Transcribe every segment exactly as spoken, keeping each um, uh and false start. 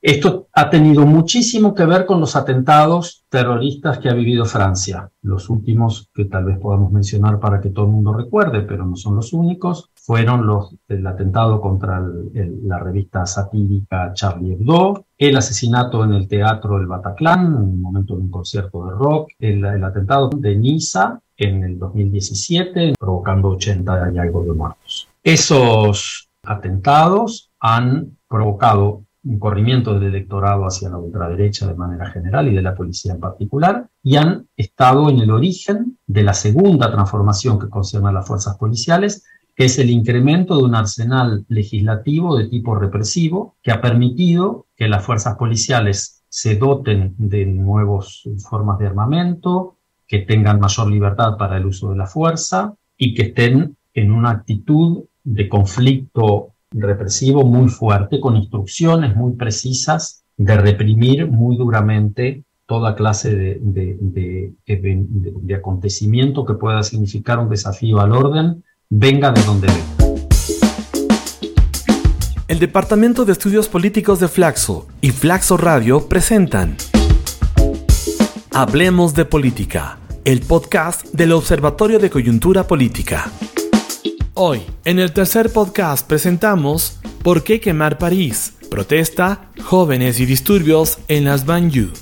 Esto ha tenido muchísimo que ver con los atentados terroristas que ha vivido Francia. Los últimos que tal vez podamos mencionar para que todo el mundo recuerde, pero no son los únicos, fueron los del atentado contra el, el, la revista satírica Charlie Hebdo, el asesinato en el teatro del Bataclan, en un momento de un concierto de rock, el, el atentado de Niza en el dos mil diecisiete, provocando ochenta y algo de muertos. Esos atentados han provocado un corrimiento del electorado hacia la ultraderecha de manera general y de la policía en particular, y han estado en el origen de la segunda transformación que concierne a las fuerzas policiales, que es el incremento de un arsenal legislativo de tipo represivo que ha permitido que las fuerzas policiales se doten de nuevas formas de armamento, que tengan mayor libertad para el uso de la fuerza y que estén en una actitud de conflicto represivo muy fuerte, con instrucciones muy precisas de reprimir muy duramente toda clase de, de, de, de, de, de acontecimiento que pueda significar un desafío al orden, venga de donde venga. El Departamento de Estudios Políticos de Flaxo y Flaxo Radio presentan Hablemos de Política, el podcast del Observatorio de Coyuntura Política. Hoy, en el tercer podcast presentamos ¿Por qué quemar París? Protesta, jóvenes y disturbios en las banlieues.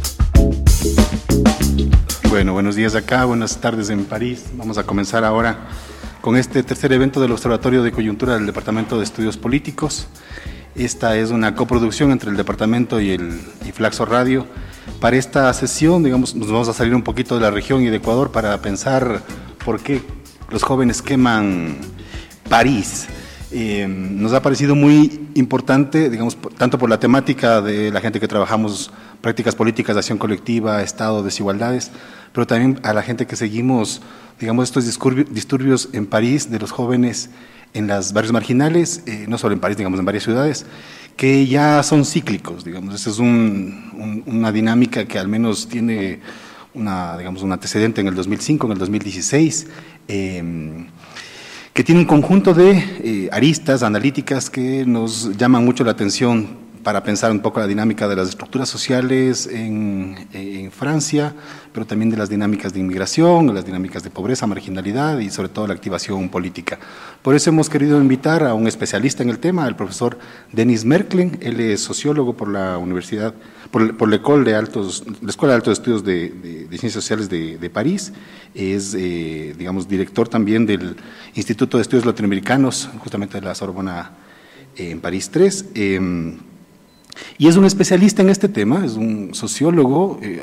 Bueno, buenos días acá, buenas tardes en París. Vamos a comenzar ahora con este tercer evento del Observatorio de Coyuntura del Departamento de Estudios Políticos. Esta es una coproducción entre el Departamento y, el, y Flaxo Radio. Para esta sesión, digamos, nos vamos a salir un poquito de la región y de Ecuador para pensar por qué los jóvenes queman París. Eh, nos ha parecido muy importante, digamos, tanto por la temática de la gente que trabajamos prácticas políticas de acción colectiva, Estado, desigualdades, pero también a la gente que seguimos, digamos, estos disturbios en París de los jóvenes en los barrios marginales, eh, no solo en París, digamos, en varias ciudades, que ya son cíclicos, digamos. Esta es un, un, una dinámica que al menos tiene una, digamos, un antecedente en el dos mil cinco, en el dos mil dieciséis, eh, que tiene un conjunto de eh, aristas analíticas que nos llaman mucho la atención para pensar un poco la dinámica de las estructuras sociales en, en Francia, pero también de las dinámicas de inmigración, las dinámicas de pobreza, marginalidad y sobre todo la activación política. Por eso hemos querido invitar a un especialista en el tema, el profesor Denis Merklen. Él es sociólogo por la Universidad, por, por la, École de Altos, la Escuela de Altos Estudios de, de, de Ciencias Sociales de, de París. Es, eh, digamos, director también del Instituto de Estudios Latinoamericanos, justamente de la Sorbona eh, en París tres. Eh, Y es un especialista en este tema, es un sociólogo. Eh,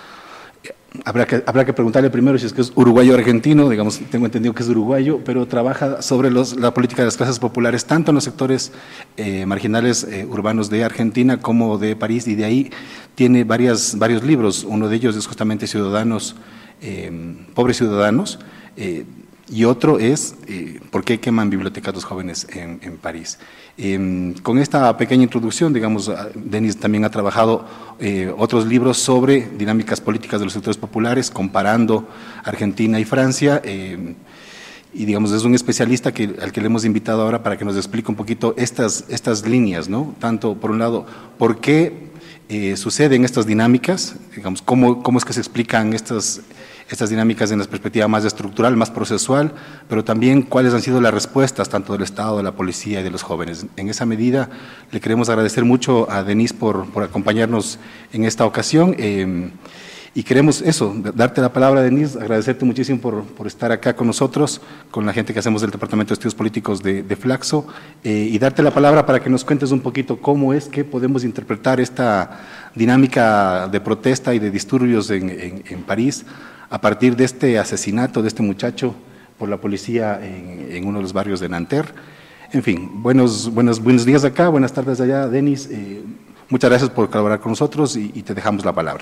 habrá, que, habrá que preguntarle primero si es que es uruguayo o argentino, digamos, tengo entendido que es uruguayo, pero trabaja sobre los, la política de las clases populares, tanto en los sectores eh, marginales eh, urbanos de Argentina como de París, y de ahí tiene varias, varios libros. Uno de ellos es justamente Ciudadanos, eh, Pobres Ciudadanos, eh, y otro es eh, ¿Por qué queman bibliotecas los jóvenes en, en París? Eh, con esta pequeña introducción, digamos, Denis también ha trabajado eh, otros libros sobre dinámicas políticas de los sectores populares, comparando Argentina y Francia, eh, y digamos, es un especialista que, al que le hemos invitado ahora para que nos explique un poquito estas, estas líneas, ¿no? Tanto, por un lado, por qué eh, suceden estas dinámicas, digamos, cómo, cómo es que se explican estas estas dinámicas en la perspectiva más estructural, más procesual, pero también cuáles han sido las respuestas tanto del Estado, de la policía y de los jóvenes. En esa medida, le queremos agradecer mucho a Denis por, por acompañarnos en esta ocasión, eh, y queremos eso, darte la palabra, Denis, agradecerte muchísimo por, por estar acá con nosotros, con la gente que hacemos del Departamento de Estudios Políticos de, de Flaxo, eh, y darte la palabra para que nos cuentes un poquito cómo es que podemos interpretar esta dinámica de protesta y de disturbios en, en, en París, a partir de este asesinato de este muchacho por la policía en, en uno de los barrios de Nanterre. En fin, buenos, buenos, buenos días acá, buenas tardes allá, Denis. Eh, muchas gracias por colaborar con nosotros y, y te dejamos la palabra.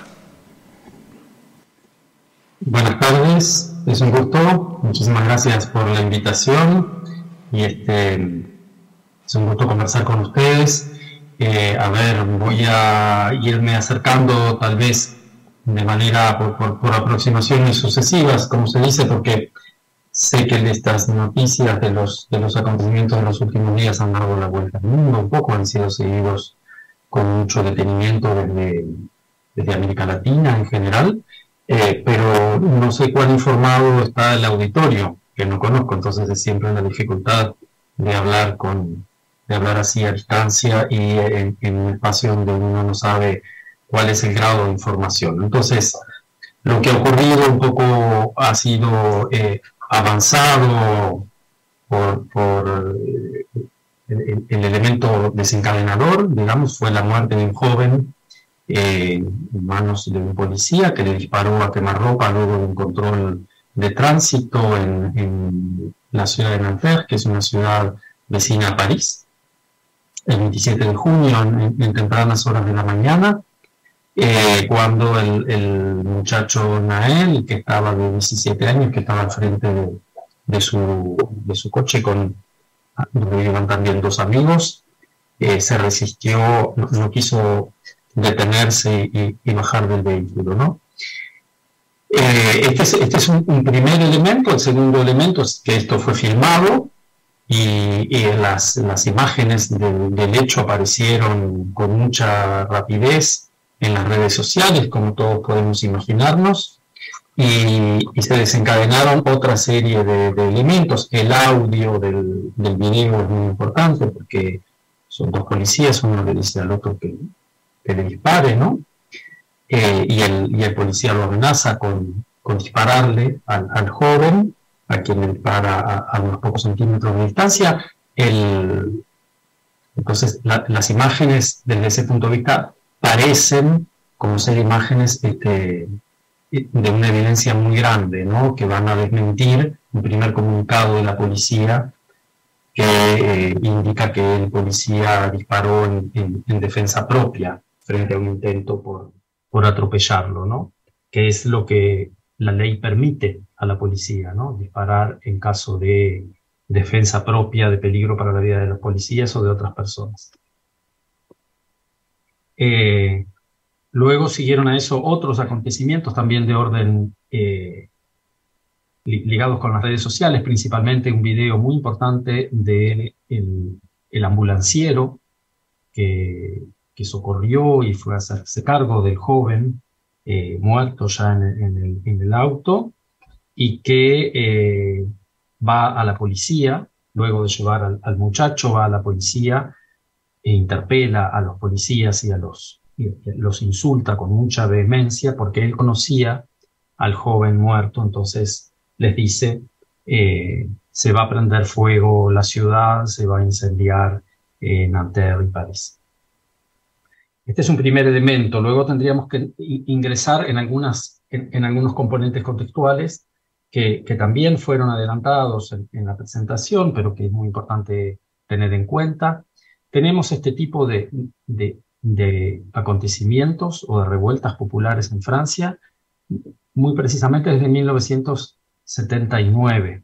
Buenas tardes, es un gusto. Muchísimas gracias por la invitación. Y este, es un gusto conversar con ustedes. Eh, a ver, voy a irme acercando tal vez de manera por, por, por aproximaciones sucesivas, como se dice, porque sé que estas noticias de los, de los acontecimientos de los últimos días han dado la vuelta al mundo, un poco han sido seguidos con mucho detenimiento desde, desde América Latina en general, eh, pero no sé cuán informado está el auditorio, que no conozco, entonces es siempre una dificultad de hablar con, de hablar así a distancia y en, en un espacio donde uno no sabe cuál es el grado de información. Entonces, lo que ha ocurrido un poco ha sido eh, avanzado por, por eh, el, el elemento desencadenador, digamos, fue la muerte de un joven eh, en manos de un policía que le disparó a quemarropa luego de un control de tránsito en, en la ciudad de Nanterre, que es una ciudad vecina a París, el veintisiete de junio, en, en tempranas horas de la mañana, eh, cuando el, el muchacho Nael, que estaba de diecisiete años, que estaba al frente de, de, su, de su coche, con, donde iban también dos amigos, eh, se resistió, no, no quiso detenerse y, y bajar del vehículo, ¿no? Eh, este es, este es un, un primer elemento. El segundo elemento es que esto fue filmado y, y las, las imágenes de, del hecho aparecieron con mucha rapidez en las redes sociales, como todos podemos imaginarnos, y, y se desencadenaron otra serie de, de elementos. El audio del, del video es muy importante porque son dos policías, uno le dice al otro que, que le dispare, ¿no? Eh, y, el, y el policía lo amenaza con, con dispararle al, al joven, a quien le dispara a, a unos pocos centímetros de distancia. El, entonces, la, las imágenes desde ese punto de vista parecen como ser imágenes este, de una evidencia muy grande, ¿no? Que van a desmentir un primer comunicado de la policía que eh, indica que el policía disparó en, en, en defensa propia frente a un intento por por atropellarlo, ¿no? Que es lo que la ley permite a la policía, ¿no? Disparar en caso de defensa propia, de peligro para la vida de los policías o de otras personas. Eh, luego siguieron a eso otros acontecimientos también de orden eh, ligados con las redes sociales, principalmente un video muy importante de el, el ambulanciero que que socorrió y fue a hacerse cargo del joven eh, muerto ya en, en, el, en el auto, y que eh, va a la policía, luego de llevar al, al muchacho, va a la policía e interpela a los policías y a los, y los insulta con mucha vehemencia porque él conocía al joven muerto. Entonces les dice, eh, se va a prender fuego la ciudad, se va a incendiar eh, Nanterre y París. Este es un primer elemento. Luego tendríamos que ingresar en, algunas, en, en algunos componentes contextuales que, que también fueron adelantados en, en la presentación, pero que es muy importante tener en cuenta. Tenemos este tipo de, de, de acontecimientos o de revueltas populares en Francia, muy precisamente desde mil novecientos setenta y nueve,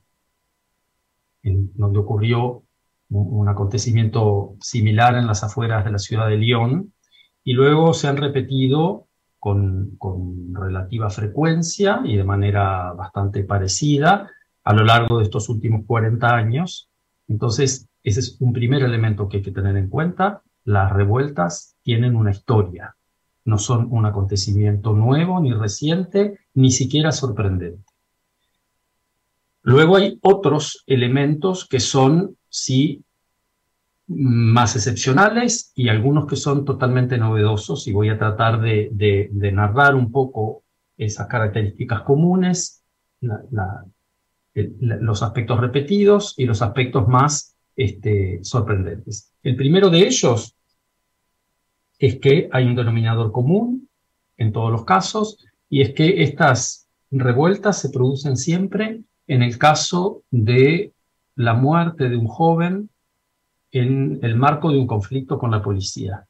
en donde ocurrió un, un acontecimiento similar en las afueras de la ciudad de Lyon, y luego se han repetido con, con relativa frecuencia y de manera bastante parecida a lo largo de estos últimos cuarenta años. Entonces, ese es un primer elemento que hay que tener en cuenta. Las revueltas tienen una historia, no son un acontecimiento nuevo, ni reciente, ni siquiera sorprendente. Luego hay otros elementos que son, sí, más excepcionales y algunos que son totalmente novedosos, y voy a tratar de, de, de narrar un poco esas características comunes, la, la, el, la, los aspectos repetidos y los aspectos más este, sorprendentes. El primero de ellos es que hay un denominador común en todos los casos, y es que estas revueltas se producen siempre en el caso de la muerte de un joven en el marco de un conflicto con la policía.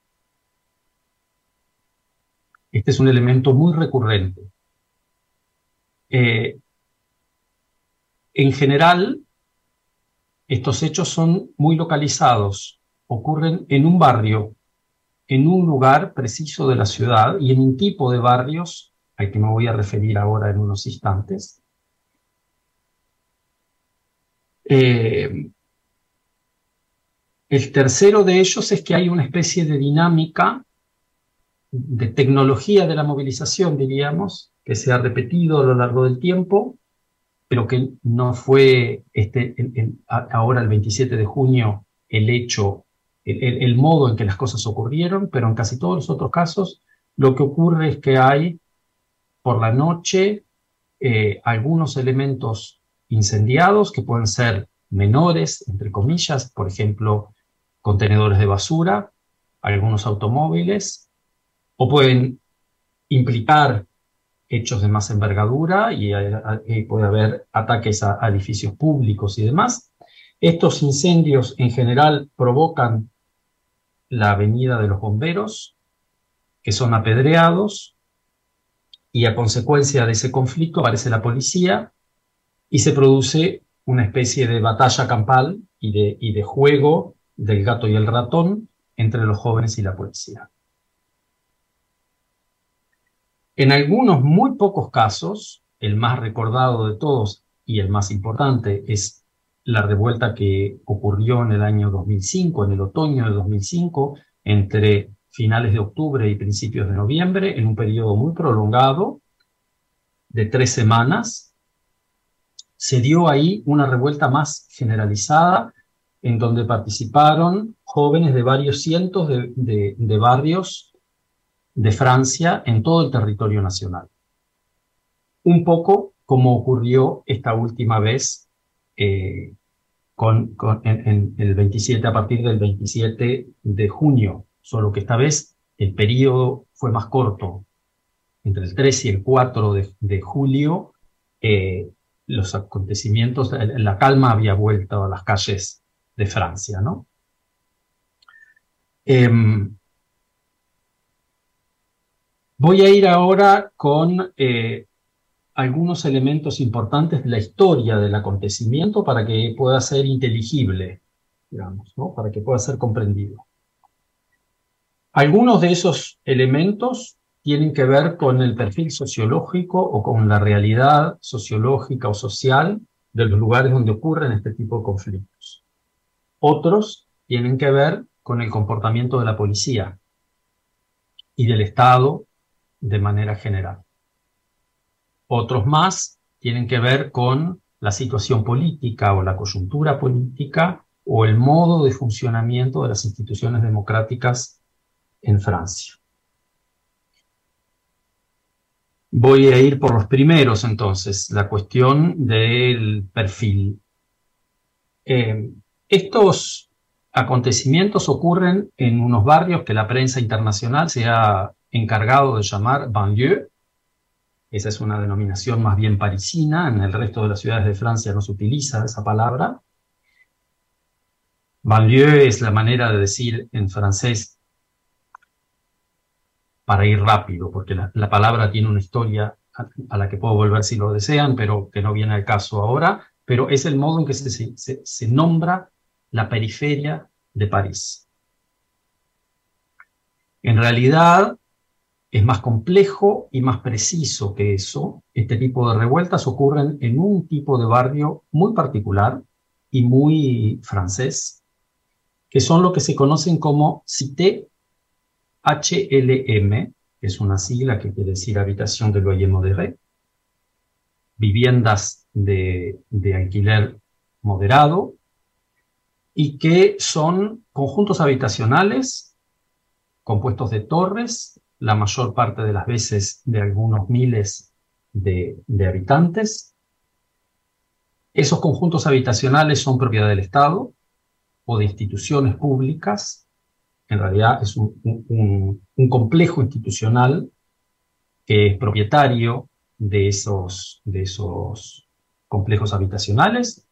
Este es un elemento muy recurrente. Eh, en general, estos hechos son muy localizados, ocurren en un barrio, en un lugar preciso de la ciudad y en un tipo de barrios al que me voy a referir ahora en unos instantes. Eh, El tercero de ellos es que hay una especie de dinámica, de tecnología de la movilización, diríamos, que se ha repetido a lo largo del tiempo, pero que no fue este, el, el, ahora el veintisiete de junio el hecho, el, el, el modo en que las cosas ocurrieron, pero en casi todos los otros casos lo que ocurre es que hay por la noche eh, algunos elementos incendiados que pueden ser menores, entre comillas, por ejemplo, contenedores de basura, algunos automóviles, o pueden implicar hechos de más envergadura y, y puede haber ataques a, a edificios públicos y demás. Estos incendios en general provocan la venida de los bomberos, que son apedreados, y a consecuencia de ese conflicto aparece la policía y se produce una especie de batalla campal y de, y de juego del gato y el ratón entre los jóvenes y la policía. En algunos muy pocos casos, el más recordado de todos y el más importante es la revuelta que ocurrió en el año dos mil cinco, en el otoño de dos mil cinco, entre finales de octubre y principios de noviembre, en un periodo muy prolongado de tres semanas. Se dio ahí una revuelta más generalizada en donde participaron jóvenes de varios cientos de, de, de barrios de Francia en todo el territorio nacional. Un poco como ocurrió esta última vez eh, con, con, en, en el veintisiete, a partir del veintisiete de junio, solo que esta vez el periodo fue más corto. Entre el tres y el cuatro de, de julio, eh, los acontecimientos, la calma había vuelto a las calles de Francia, ¿no? Eh, Voy a ir ahora con eh, algunos elementos importantes de la historia del acontecimiento para que pueda ser inteligible, digamos, ¿no? Para que pueda ser comprendido. Algunos de esos elementos tienen que ver con el perfil sociológico o con la realidad sociológica o social de los lugares donde ocurren este tipo de conflictos. Otros tienen que ver con el comportamiento de la policía y del Estado de manera general. Otros más tienen que ver con la situación política o la coyuntura política o el modo de funcionamiento de las instituciones democráticas en Francia. Voy a ir por los primeros entonces, la cuestión del perfil. Eh, estos acontecimientos ocurren en unos barrios que la prensa internacional se ha encargado de llamar banlieue. Esa es una denominación más bien parisina, en el resto de las ciudades de Francia no se utiliza esa palabra. Banlieue es la manera de decir en francés para ir rápido, porque la, la palabra tiene una historia a, a la que puedo volver si lo desean, pero que no viene al caso ahora, pero es el modo en que se, se, se nombra la periferia de París. En realidad, es más complejo y más preciso que eso. Este tipo de revueltas ocurren en un tipo de barrio muy particular y muy francés, que son lo que se conocen como Cité H L M, que es una sigla que quiere decir Habitación de Loyer Modéré, viviendas de, de alquiler moderado, y que son conjuntos habitacionales compuestos de torres, la mayor parte de las veces de algunos miles de, de habitantes. Esos conjuntos habitacionales son propiedad del Estado o de instituciones públicas. En realidad es un, un, un complejo institucional que es propietario de esos, de esos complejos habitacionales.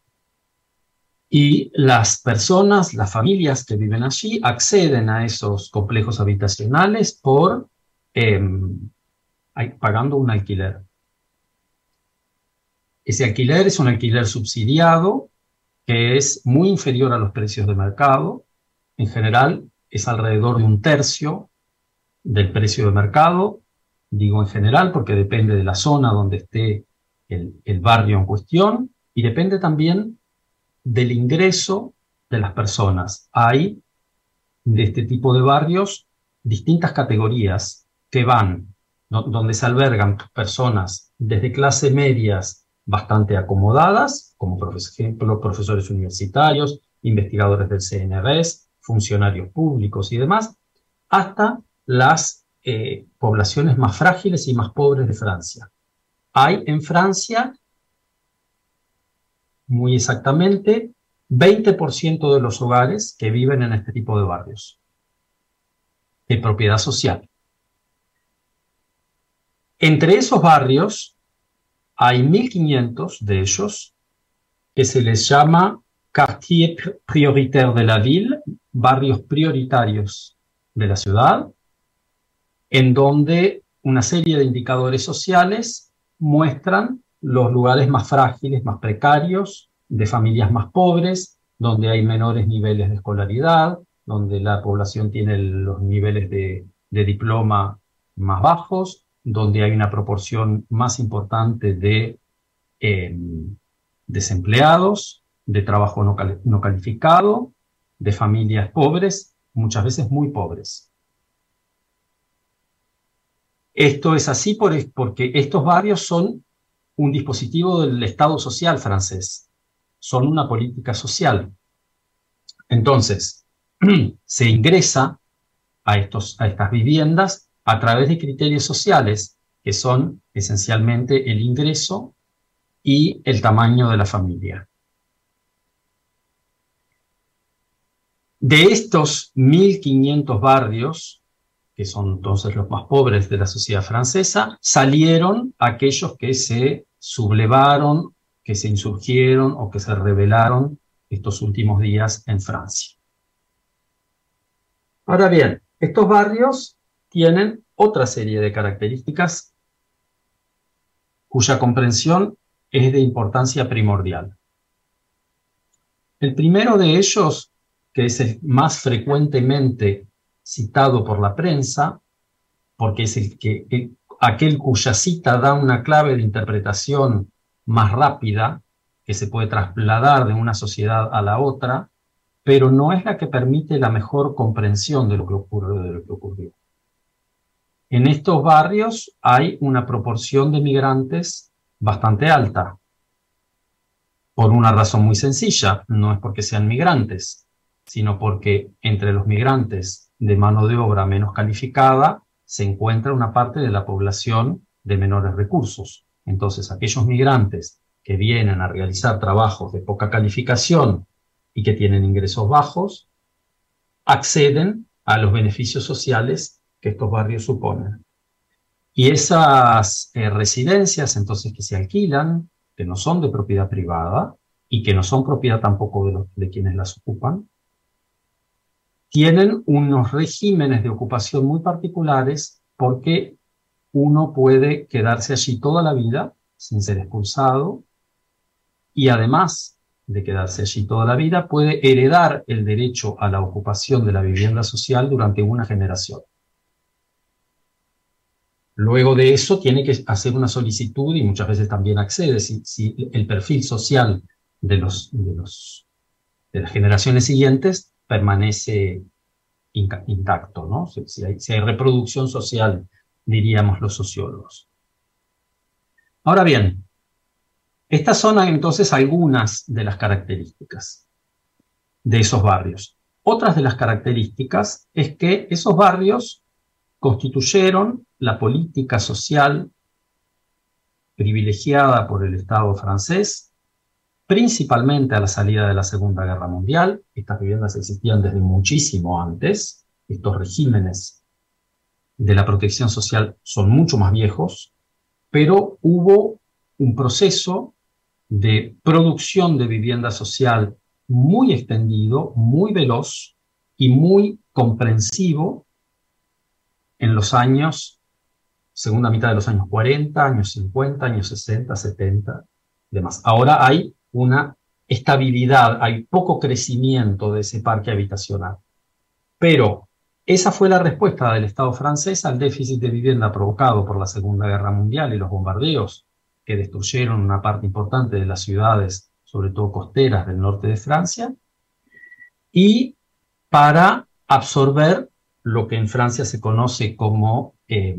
Y las personas, las familias que viven allí, acceden a esos complejos habitacionales por eh, pagando un alquiler. Ese alquiler es un alquiler subsidiado que es muy inferior a los precios de mercado. En general es alrededor de un tercio del precio de mercado. Digo en general porque depende de la zona donde esté el, el barrio en cuestión y depende también del ingreso de las personas. Hay de este tipo de barrios distintas categorías que van, no, donde se albergan personas desde clase medias bastante acomodadas, como por ejemplo profesores universitarios, investigadores del C N R S, funcionarios públicos y demás, hasta las eh, poblaciones más frágiles y más pobres de Francia. Hay en Francia, muy exactamente, veinte por ciento de los hogares que viven en este tipo de barrios, de propiedad social. Entre esos barrios hay mil quinientos de ellos que se les llama quartier prioritaire de la ville, barrios prioritarios de la ciudad, en donde una serie de indicadores sociales muestran los lugares más frágiles, más precarios, de familias más pobres, donde hay menores niveles de escolaridad, donde la población tiene los niveles de, de diploma más bajos, donde hay una proporción más importante de eh, desempleados, de trabajo no, cal- no calificado, de familias pobres, muchas veces muy pobres. Esto es así por, porque estos barrios son un dispositivo del Estado social francés, son una política social. Entonces, se ingresa a, estos, a estas viviendas a través de criterios sociales, que son esencialmente el ingreso y el tamaño de la familia. De estos mil quinientos barrios, que son entonces los más pobres de la sociedad francesa, salieron aquellos que se sublevaron, que se insurgieron o que se rebelaron estos últimos días en Francia. Ahora bien, estos barrios tienen otra serie de características cuya comprensión es de importancia primordial. El primero de ellos, que es el más frecuentemente citado por la prensa, porque es el que, el, aquel cuya cita da una clave de interpretación más rápida, que se puede trasladar de una sociedad a la otra, pero no es la que permite la mejor comprensión de lo que ocurrió, de lo que ocurrió. En estos barrios hay una proporción de migrantes bastante alta, por una razón muy sencilla, no es porque sean migrantes, sino porque entre los migrantes de mano de obra menos calificada se encuentra una parte de la población de menores recursos. Entonces, aquellos migrantes que vienen a realizar trabajos de poca calificación y que tienen ingresos bajos, acceden a los beneficios sociales que estos barrios suponen. Y esas eh, residencias, entonces, que se alquilan, que no son de propiedad privada y que no son propiedad tampoco de, los, de quienes las ocupan, tienen unos regímenes de ocupación muy particulares porque uno puede quedarse allí toda la vida sin ser expulsado y además de quedarse allí toda la vida puede heredar el derecho a la ocupación de la vivienda social durante una generación. Luego de eso tiene que hacer una solicitud y muchas veces también accede si, si el perfil social de, los, de, los, de las generaciones siguientes permanece intacto, ¿no? Si, si, hay, si hay reproducción social, diríamos los sociólogos. Ahora bien, estas son entonces algunas de las características de esos barrios. Otras de las características es que esos barrios constituyeron la política social privilegiada por el Estado francés, principalmente a la salida de la Segunda Guerra Mundial. Estas viviendas existían desde muchísimo antes. Estos regímenes de la protección social son mucho más viejos, pero hubo un proceso de producción de vivienda social muy extendido, muy veloz y muy comprensivo en los años, segunda mitad de los años cuarenta, años cincuenta, años sesenta, setenta, demás. Ahora hay una estabilidad, hay poco crecimiento de ese parque habitacional. Pero esa fue la respuesta del Estado francés al déficit de vivienda provocado por la Segunda Guerra Mundial y los bombardeos que destruyeron una parte importante de las ciudades, sobre todo costeras del norte de Francia. y para absorber lo que en Francia se conoce como eh,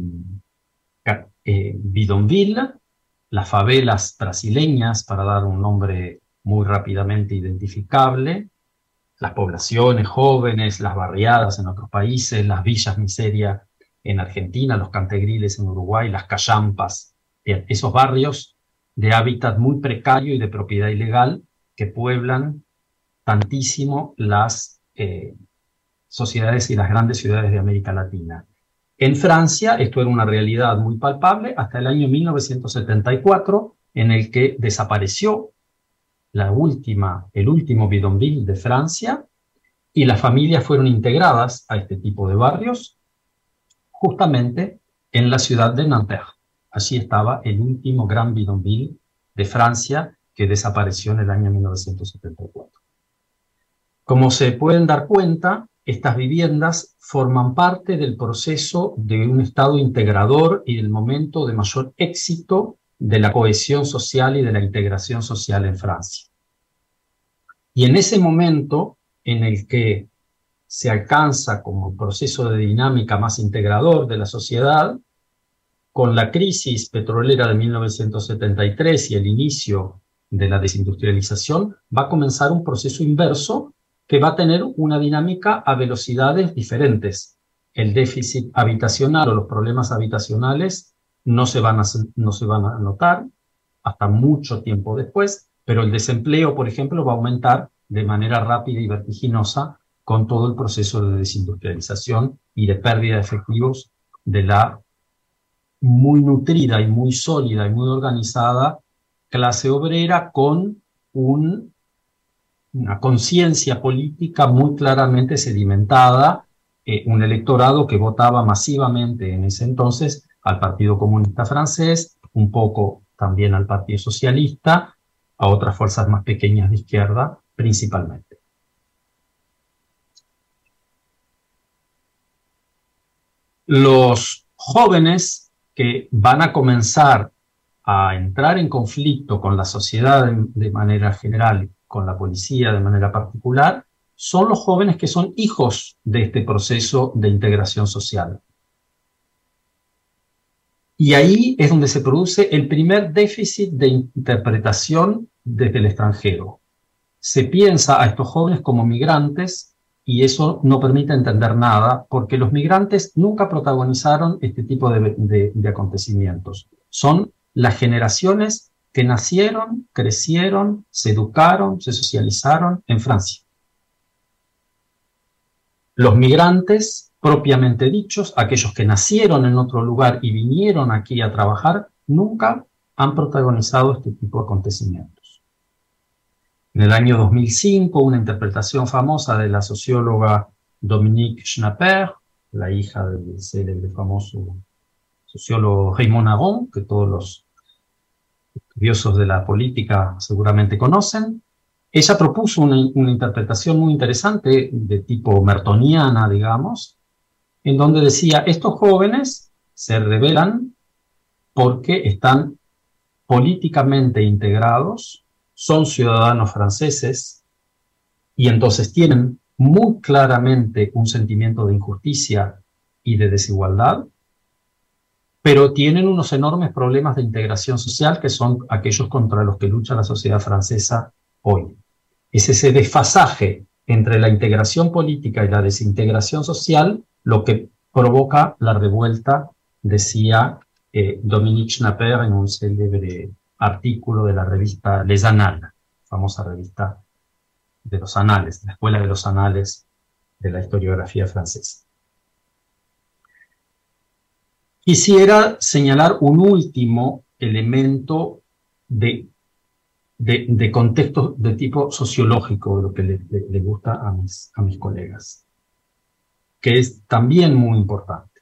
eh, bidonville, las favelas brasileñas, para dar un nombre muy rápidamente identificable, las poblaciones jóvenes, las barriadas en otros países, las villas miseria en Argentina, los cantegriles en Uruguay, las callampas, bien, esos barrios de hábitat muy precario y de propiedad ilegal que pueblan tantísimo las eh, sociedades y las grandes ciudades de América Latina. En Francia esto era una realidad muy palpable hasta el año mil novecientos setenta y cuatro, en el que desapareció la última, el último bidonville de Francia, y las familias fueron integradas a este tipo de barrios justamente en la ciudad de Nanterre. Allí estaba el último gran bidonville de Francia que desapareció en el año mil novecientos setenta y cuatro. Como se pueden dar cuenta, estas viviendas forman parte del proceso de un Estado integrador y del momento de mayor éxito de la cohesión social y de la integración social en Francia. Y en ese momento en el que se alcanza como proceso de dinámica más integrador de la sociedad, con la crisis petrolera de mil novecientos setenta y tres y el inicio de la desindustrialización, va a comenzar un proceso inverso que va a tener una dinámica a velocidades diferentes. El déficit habitacional o los problemas habitacionales no se van a, no se van a notar hasta mucho tiempo después, pero el desempleo, por ejemplo, va a aumentar de manera rápida y vertiginosa con todo el proceso de desindustrialización y de pérdida de efectivos de la muy nutrida y muy sólida y muy organizada clase obrera con un, una conciencia política muy claramente sedimentada, eh, un electorado que votaba masivamente en ese entonces al Partido Comunista Francés, un poco también al Partido Socialista, a otras fuerzas más pequeñas de izquierda principalmente. Los jóvenes que van a comenzar a entrar en conflicto con la sociedad de, de manera general, con la policía de manera particular, son los jóvenes que son hijos de este proceso de integración social. Y ahí es donde se produce el primer déficit de interpretación desde el extranjero. Se piensa a estos jóvenes como migrantes y eso no permite entender nada porque los migrantes nunca protagonizaron este tipo de, de, de acontecimientos. Son las generaciones que nacieron, crecieron, se educaron, se socializaron en Francia. Los migrantes, propiamente dichos, aquellos que nacieron en otro lugar y vinieron aquí a trabajar, nunca han protagonizado este tipo de acontecimientos. En el año dos mil cinco, una interpretación famosa de la socióloga Dominique Schnapper, la hija del célebre famoso sociólogo Raymond Aron, que todos los estudiosos de la política seguramente conocen, ella propuso una, una interpretación muy interesante de tipo mertoniana, digamos, en donde decía, estos jóvenes se rebelan porque están políticamente integrados, son ciudadanos franceses y entonces tienen muy claramente un sentimiento de injusticia y de desigualdad, pero tienen unos enormes problemas de integración social que son aquellos contra los que lucha la sociedad francesa hoy. Es ese desfasaje entre la integración política y la desintegración social lo que provoca la revuelta, decía eh, Dominique Schnapper en un célebre artículo de la revista Les Annales, famosa revista de los anales, la escuela de los anales de la historiografía francesa. Quisiera señalar un último elemento de, de, de contexto de tipo sociológico, lo que le, le, le gusta a mis, a mis colegas, que es también muy importante.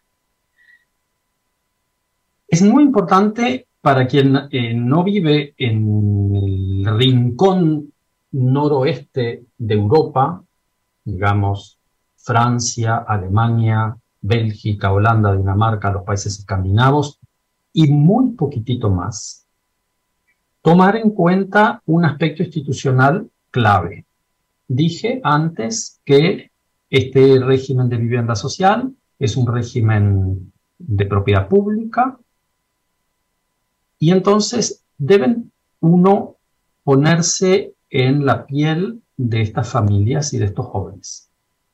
Es muy importante para quien eh, no vive en el rincón noroeste de Europa, digamos Francia, Alemania, Bélgica, Holanda, Dinamarca, los países escandinavos y muy poquitito más, tomar en cuenta un aspecto institucional clave. dije antes que este régimen de vivienda social es un régimen de propiedad pública y entonces deben uno ponerse en la piel de estas familias y de estos jóvenes.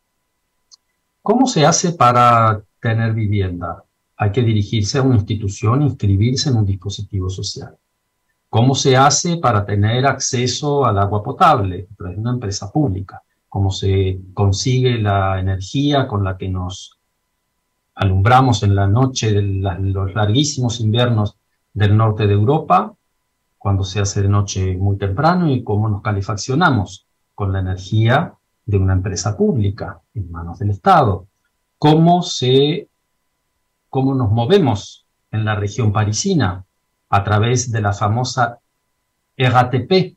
¿Cómo se hace para tener vivienda? Hay que dirigirse a una institución, inscribirse en un dispositivo social. ¿Cómo se hace para tener acceso al agua potable? A través de una empresa pública. ¿Cómo se consigue la energía con la que nos alumbramos en la noche de la, los larguísimos inviernos del norte de Europa, cuando se hace de noche muy temprano, y cómo nos calefaccionamos con la energía de una empresa pública en manos del Estado? ¿Cómo, se, cómo nos movemos en la región parisina a través de la famosa R A T P,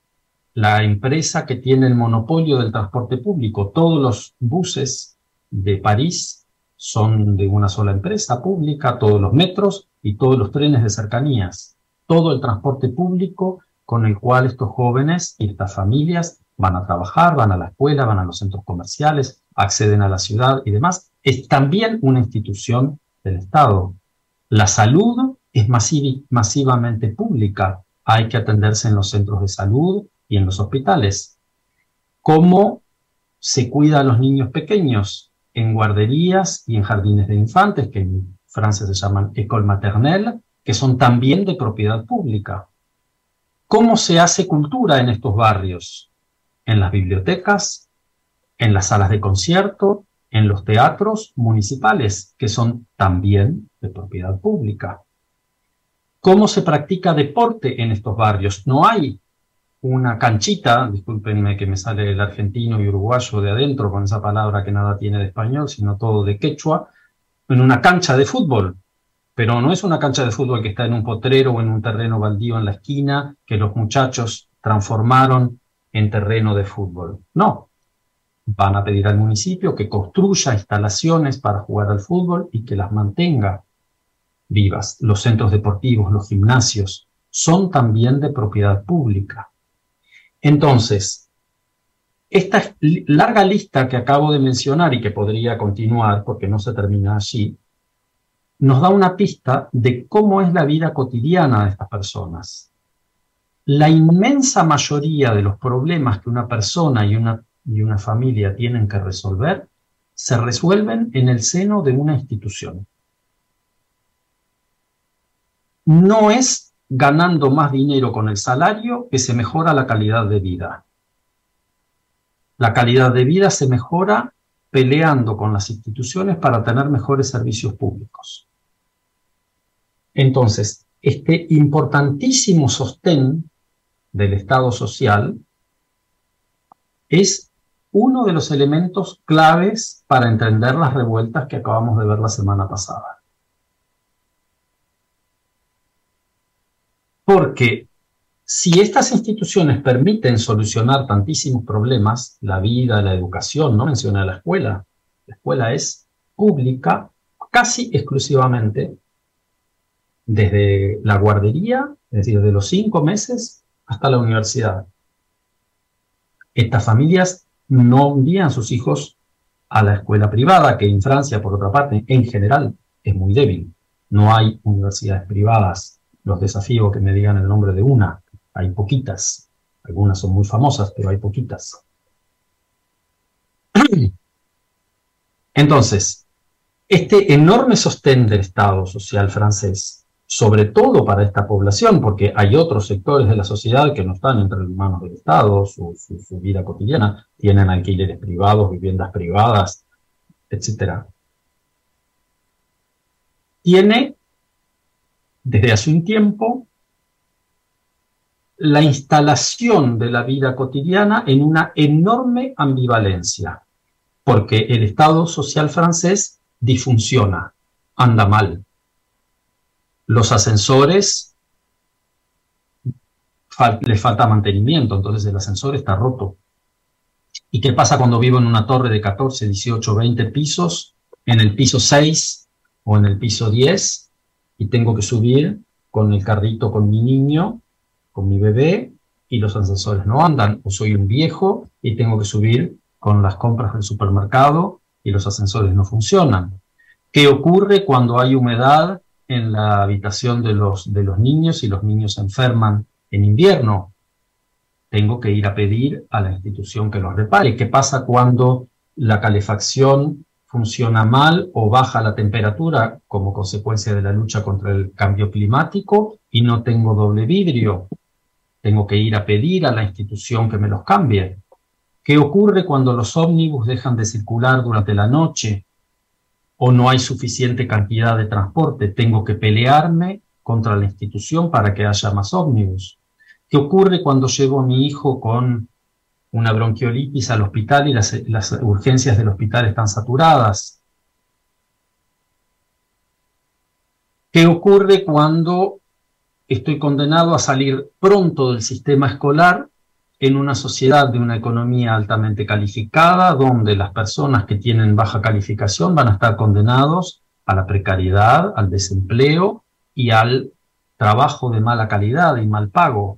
la empresa que tiene el monopolio del transporte público? Todos los buses de París son de una sola empresa pública, todos los metros y todos los trenes de cercanías, todo el transporte público con el cual estos jóvenes y estas familias van a trabajar, van a la escuela, van a los centros comerciales, acceden a la ciudad y demás, es también una institución del Estado. La salud es masiv- masivamente pública, hay que atenderse en los centros de salud y en los hospitales. ¿Cómo se cuida a los niños pequeños? En guarderías y en jardines de infantes, que en Francia se llaman école maternelle, que son también de propiedad pública. ¿Cómo se hace cultura en estos barrios? En las bibliotecas, en las salas de concierto, en los teatros municipales, que son también de propiedad pública. ¿Cómo se practica deporte en estos barrios? No hay una canchita, discúlpenme que me sale el argentino y uruguayo de adentro con esa palabra que nada tiene de español, sino todo de quechua, en una cancha de fútbol. Pero no es una cancha de fútbol que está en un potrero o en un terreno baldío en la esquina que los muchachos transformaron en terreno de fútbol. No. Van a pedir al municipio que construya instalaciones para jugar al fútbol y que las mantenga vivas. Los centros deportivos, los gimnasios, son también de propiedad pública. Entonces, esta larga lista que acabo de mencionar y que podría continuar porque no se termina allí, nos da una pista de cómo es la vida cotidiana de estas personas. La inmensa mayoría de los problemas que una persona y una, y una familia tienen que resolver se resuelven en el seno de una institución. No es ganando más dinero con el salario que se mejora la calidad de vida. La calidad de vida se mejora peleando con las instituciones para tener mejores servicios públicos. Entonces, este importantísimo sostén del Estado social es uno de los elementos claves para entender las revueltas que acabamos de ver la semana pasada. Porque si estas instituciones permiten solucionar tantísimos problemas, la vida, la educación, no menciona la escuela, la escuela es pública casi exclusivamente desde la guardería, es decir, desde los cinco meses hasta la universidad. Estas familias no envían a sus hijos a la escuela privada, que en Francia, por otra parte, en general, es muy débil. No hay universidades privadas. Los desafío que me digan el nombre de una. Hay poquitas. Algunas son muy famosas, pero hay poquitas. Entonces, este enorme sostén del Estado social francés, sobre todo para esta población, porque hay otros sectores de la sociedad que no están entre las manos del Estado, su, su, su vida cotidiana, tienen alquileres privados, viviendas privadas, etcétera. Tiene, desde hace un tiempo, la instalación de la vida cotidiana en una enorme ambivalencia, porque el Estado social francés disfunciona, anda mal. Los ascensores fal- les falta mantenimiento, entonces el ascensor está roto. ¿Y qué pasa cuando vivo en una torre de catorce, dieciocho, veinte pisos, en el piso seis o en el piso diez, y tengo que subir con el carrito con mi niño, con mi bebé, y los ascensores no andan, o soy un viejo y tengo que subir con las compras del supermercado y los ascensores no funcionan. ¿Qué ocurre cuando hay humedad en la habitación de los, de los niños y los niños se enferman en invierno? Tengo que ir a pedir a la institución que los repare. ¿Qué pasa cuando la calefacción funciona mal o baja la temperatura como consecuencia de la lucha contra el cambio climático y no tengo doble vidrio? Tengo que ir a pedir a la institución que me los cambie. ¿Qué ocurre cuando los ómnibus dejan de circular durante la noche o no hay suficiente cantidad de transporte? Tengo que pelearme contra la institución para que haya más ómnibus. ¿Qué ocurre cuando llevo a mi hijo con una bronquiolitis al hospital y las, las urgencias del hospital están saturadas? ¿Qué ocurre cuando estoy condenado a salir pronto del sistema escolar en una sociedad de una economía altamente calificada, donde las personas que tienen baja calificación van a estar condenados a la precariedad, al desempleo y al trabajo de mala calidad y mal pago?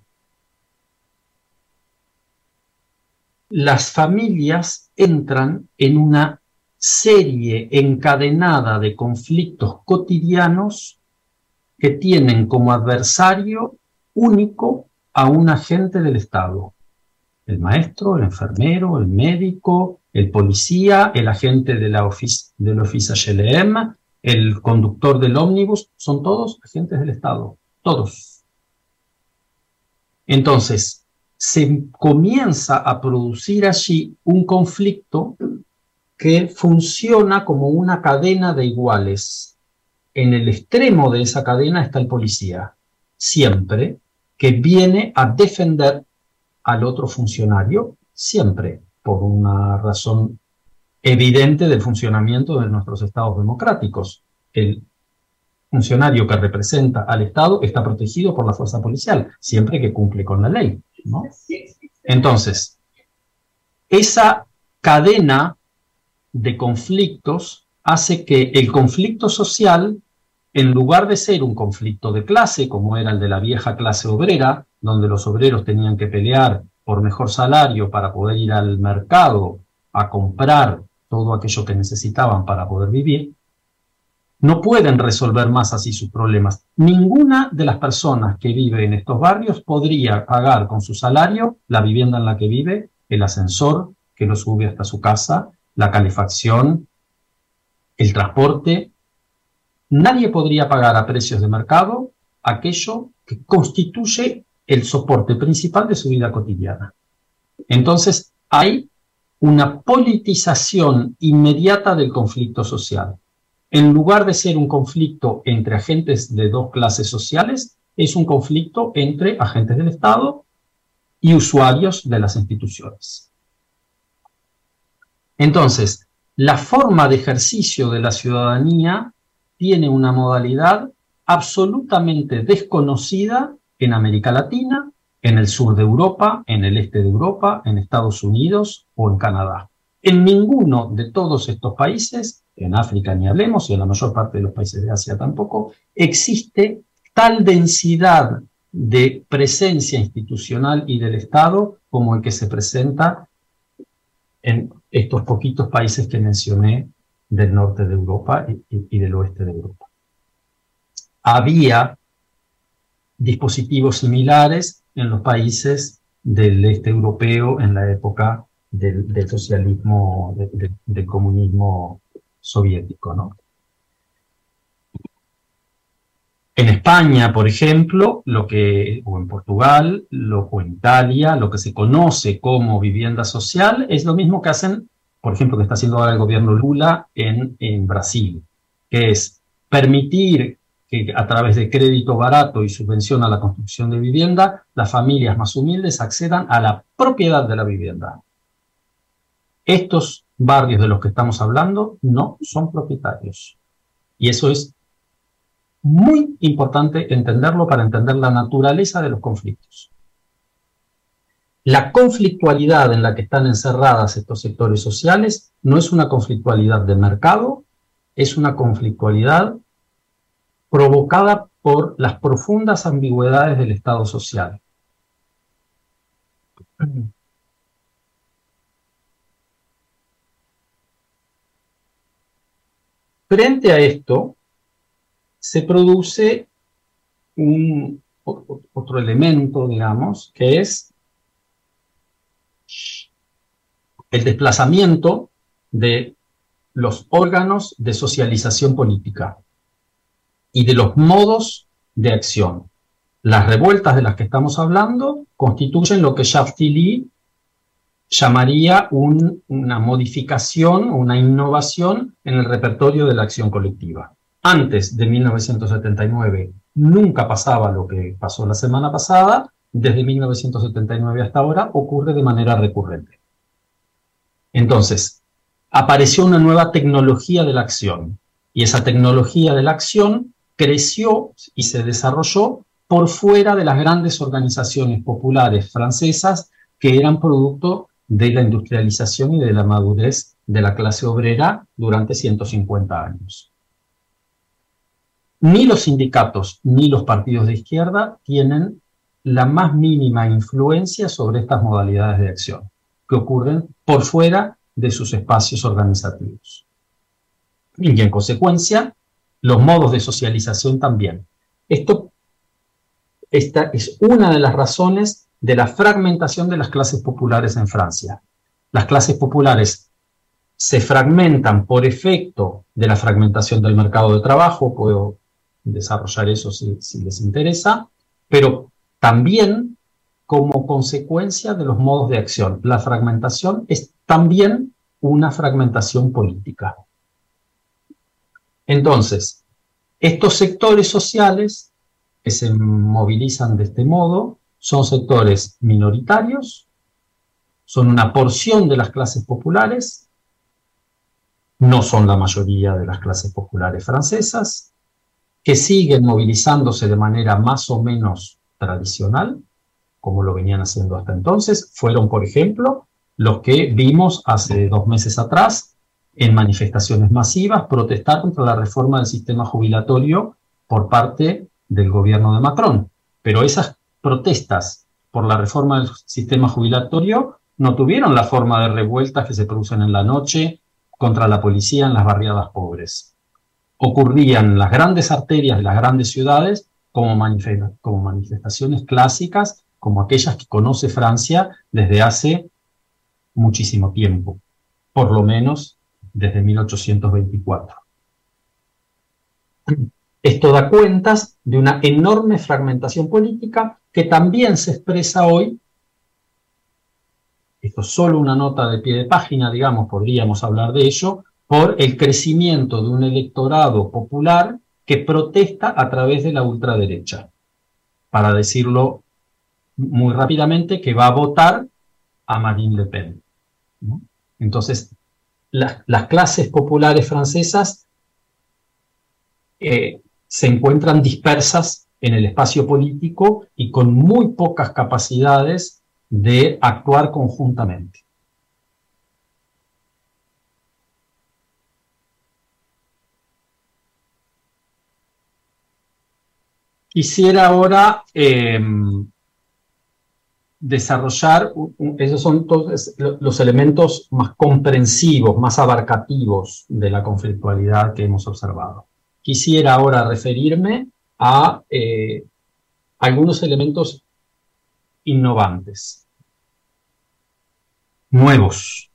Las familias entran en una serie encadenada de conflictos cotidianos que tienen como adversario único a un agente del Estado. El maestro, el enfermero, el médico, el policía, el agente de la ofici del Office H L M, el conductor del ómnibus, son todos agentes del Estado, todos. Entonces, se comienza a producir allí un conflicto que funciona como una cadena de iguales. En el extremo de esa cadena está el policía, siempre, que viene a defender al otro funcionario, siempre, por una razón evidente del funcionamiento de nuestros estados democráticos. El funcionario que representa al Estado está protegido por la fuerza policial, siempre que cumple con la ley, ¿no? Entonces, esa cadena de conflictos hace que el conflicto social, en lugar de ser un conflicto de clase, como era el de la vieja clase obrera, donde los obreros tenían que pelear por mejor salario para poder ir al mercado a comprar todo aquello que necesitaban para poder vivir, no pueden resolver más así sus problemas. Ninguna de las personas que vive en estos barrios podría pagar con su salario la vivienda en la que vive, el ascensor que lo sube hasta su casa, la calefacción, el transporte. Nadie podría pagar a precios de mercado aquello que constituye el soporte principal de su vida cotidiana. Entonces, hay una politización inmediata del conflicto social. En lugar de ser un conflicto entre agentes de dos clases sociales, es un conflicto entre agentes del Estado y usuarios de las instituciones. Entonces, la forma de ejercicio de la ciudadanía tiene una modalidad absolutamente desconocida en América Latina, en el sur de Europa, en el este de Europa, en Estados Unidos o en Canadá. En ninguno de todos estos países, en África ni hablemos, y en la mayor parte de los países de Asia tampoco, existe tal densidad de presencia institucional y del Estado como el que se presenta en estos poquitos países que mencioné del norte de Europa y, y, y del oeste de Europa. Había dispositivos similares en los países del este europeo en la época del, del socialismo, de, de, del comunismo soviético, ¿no? En España, por ejemplo, lo que, o en Portugal, lo, o en Italia, lo que se conoce como vivienda social es lo mismo que hacen, por ejemplo, que está haciendo ahora el gobierno Lula en, en Brasil, que es permitir que a través de crédito barato y subvención a la construcción de vivienda, las familias más humildes accedan a la propiedad de la vivienda. Estos barrios de los que estamos hablando no son propietarios. Y eso es muy importante entenderlo para entender la naturaleza de los conflictos. La conflictualidad en la que están encerradas estos sectores sociales no es una conflictualidad de mercado, es una conflictualidad provocada por las profundas ambigüedades del Estado social. Frente a esto, se produce un, otro elemento, digamos, que es el desplazamiento de los órganos de socialización política y de los modos de acción. Las revueltas de las que estamos hablando constituyen lo que Jacques Tilly llamaría un, una modificación, una innovación en el repertorio de la acción colectiva. Antes de mil novecientos setenta y nueve nunca pasaba lo que pasó la semana pasada, desde mil novecientos setenta y nueve hasta ahora ocurre de manera recurrente. Entonces, apareció una nueva tecnología de la acción, y esa tecnología de la acción creció y se desarrolló por fuera de las grandes organizaciones populares francesas que eran producto de la industrialización y de la madurez de la clase obrera durante ciento cincuenta años. Ni los sindicatos ni los partidos de izquierda tienen la más mínima influencia sobre estas modalidades de acción, que ocurren por fuera de sus espacios organizativos. Y en consecuencia, los modos de socialización también. Esto, esta es una de las razones de la fragmentación de las clases populares en Francia. Las clases populares se fragmentan por efecto de la fragmentación del mercado de trabajo, puedo desarrollar eso si, si les interesa, pero también como consecuencia de los modos de acción. La fragmentación es también una fragmentación política. Entonces, estos sectores sociales que se movilizan de este modo son sectores minoritarios, son una porción de las clases populares, no son la mayoría de las clases populares francesas, que siguen movilizándose de manera más o menos tradicional, como lo venían haciendo hasta entonces. Fueron, por ejemplo, los que vimos hace dos meses atrás en manifestaciones masivas protestar contra la reforma del sistema jubilatorio por parte del gobierno de Macron. Pero esas protestas por la reforma del sistema jubilatorio no tuvieron la forma de revueltas que se producen en la noche contra la policía en las barriadas pobres. Ocurrían en las grandes arterias de las grandes ciudades como, manifest- como manifestaciones clásicas, como aquellas que conoce Francia desde hace muchísimo tiempo, por lo menos desde mil ochocientos veinticuatro. Esto da cuentas de una enorme fragmentación política que también se expresa hoy. Esto es solo una nota de pie de página, digamos, podríamos hablar de ello, por el crecimiento de un electorado popular que protesta a través de la ultraderecha. Para decirlo muy rápidamente, que va a votar a Marine Le Pen, ¿no? Entonces, la, las clases populares francesas eh, se encuentran dispersas en el espacio político y con muy pocas capacidades de actuar conjuntamente. Quisiera ahora eh, desarrollar, esos son todos los elementos más comprensivos, más abarcativos de la conflictualidad que hemos observado. Quisiera ahora referirme a eh, algunos elementos innovantes, nuevos.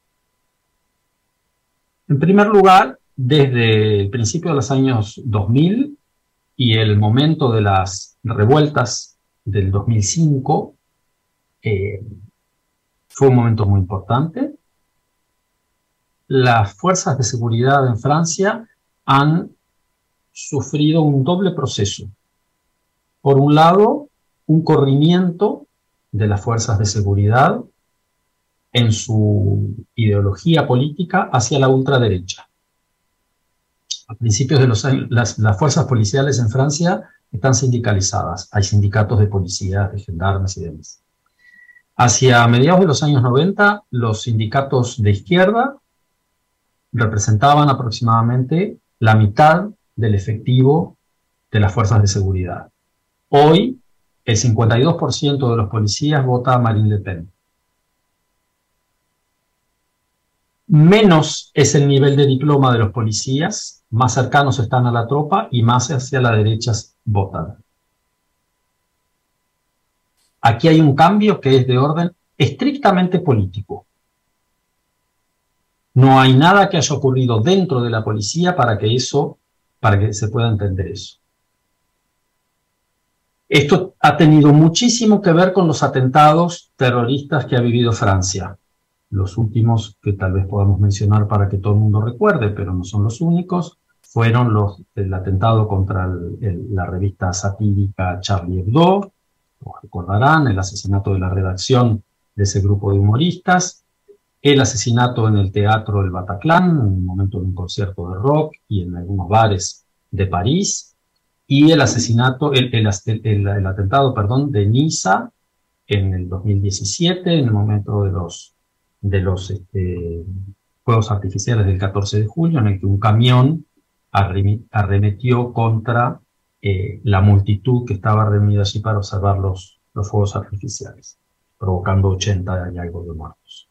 En primer lugar, desde el principio de los años dos mil y el momento de las revueltas del dos mil cinco, eh, fue un momento muy importante. Las fuerzas de seguridad en Francia han sufrido un doble proceso. Por un lado, un corrimiento de las fuerzas de seguridad en su ideología política hacia la ultraderecha. A principios de los años, las, las fuerzas policiales en Francia están sindicalizadas. Hay sindicatos de policías, de gendarmes y demás. Hacia mediados de los años noventa, los sindicatos de izquierda representaban aproximadamente la mitad del efectivo de las fuerzas de seguridad. Hoy, el cincuenta y dos por ciento de los policías vota a Marine Le Pen. menos es el nivel de diploma de los policías, más cercanos están a la tropa y más hacia la derecha votan. Aquí hay un cambio que es de orden estrictamente político. No hay nada que haya ocurrido dentro de la policía para que eso, para que se pueda entender eso. Esto ha tenido muchísimo que ver con los atentados terroristas que ha vivido Francia. Los últimos que tal vez podamos mencionar para que todo el mundo recuerde, pero no son los únicos, fueron los del atentado contra el, el, la revista satírica Charlie Hebdo, lo recordarán, el asesinato de la redacción de ese grupo de humoristas, el asesinato en el teatro del Bataclan, en un momento de un concierto de rock y en algunos bares de París, y el asesinato, el, el, el, el atentado, perdón, de Niza en el dos mil diecisiete, en el momento de los, de los este, fuegos artificiales del catorce de julio, en el que un camión arremetió contra eh, la multitud que estaba reunida allí para observar los, los fuegos artificiales, provocando ochenta y algo de muertos.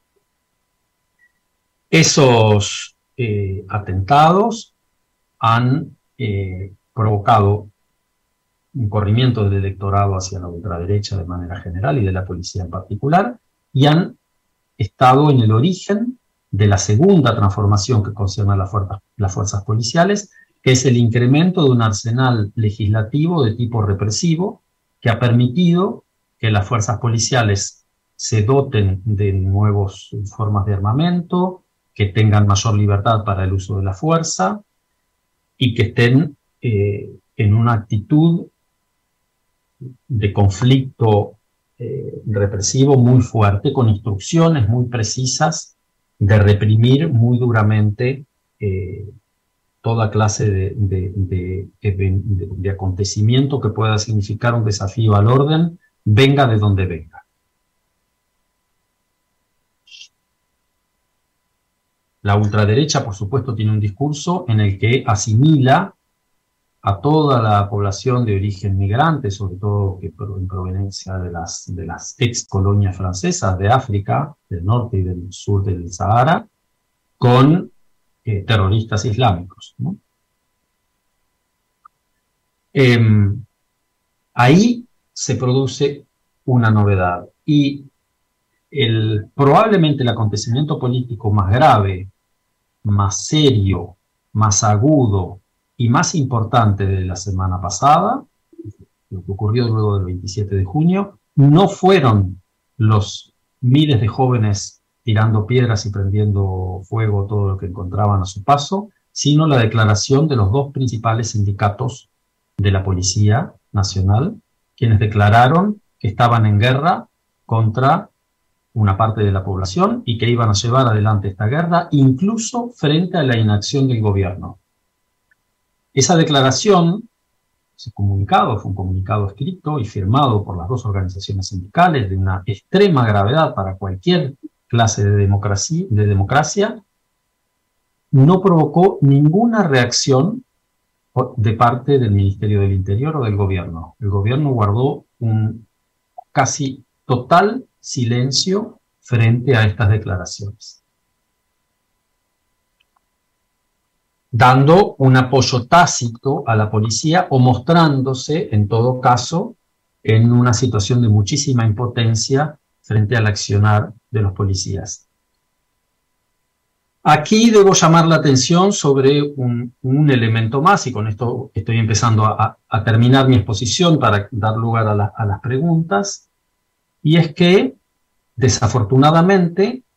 Esos eh, atentados han eh, provocado un corrimiento del electorado hacia la ultraderecha de manera general y de la policía en particular, y han estado en el origen de la segunda transformación que concierne a las fuerzas, las fuerzas policiales, que es el incremento de un arsenal legislativo de tipo represivo que ha permitido que las fuerzas policiales se doten de nuevas formas de armamento, que tengan mayor libertad para el uso de la fuerza y que estén eh, en una actitud de conflicto eh, represivo muy fuerte, con instrucciones muy precisas de reprimir muy duramente eh, toda clase de, de, de, de, de, de acontecimiento que pueda significar un desafío al orden, venga de donde venga. La ultraderecha, por supuesto, tiene un discurso en el que asimila a toda la población de origen migrante, sobre todo que en proveniencia de las, de las ex colonias francesas de África, del norte y del sur del Sahara, con eh, terroristas islámicos, ¿no? Eh, ahí se produce una novedad y el, probablemente el acontecimiento político más grave, más serio, más agudo y más importante de la semana pasada, lo que ocurrió luego del veintisiete de junio, no fueron los miles de jóvenes tirando piedras y prendiendo fuego todo lo que encontraban a su paso, sino la declaración de los dos principales sindicatos de la Policía Nacional, quienes declararon que estaban en guerra contra una parte de la población y que iban a llevar adelante esta guerra, incluso frente a la inacción del gobierno. Esa declaración, ese comunicado, fue un comunicado escrito y firmado por las dos organizaciones sindicales de una extrema gravedad para cualquier clase de democracia, de democracia, no provocó ninguna reacción de parte del Ministerio del Interior o del gobierno. El gobierno guardó un casi total silencio frente a estas declaraciones, dando un apoyo tácito a la policía o mostrándose, en todo caso, en una situación de muchísima impotencia frente al accionar de los policías. Aquí debo llamar la atención sobre un, un elemento más, y con esto estoy empezando a, a terminar mi exposición para dar lugar a, la, a las preguntas, y es que, desafortunadamente,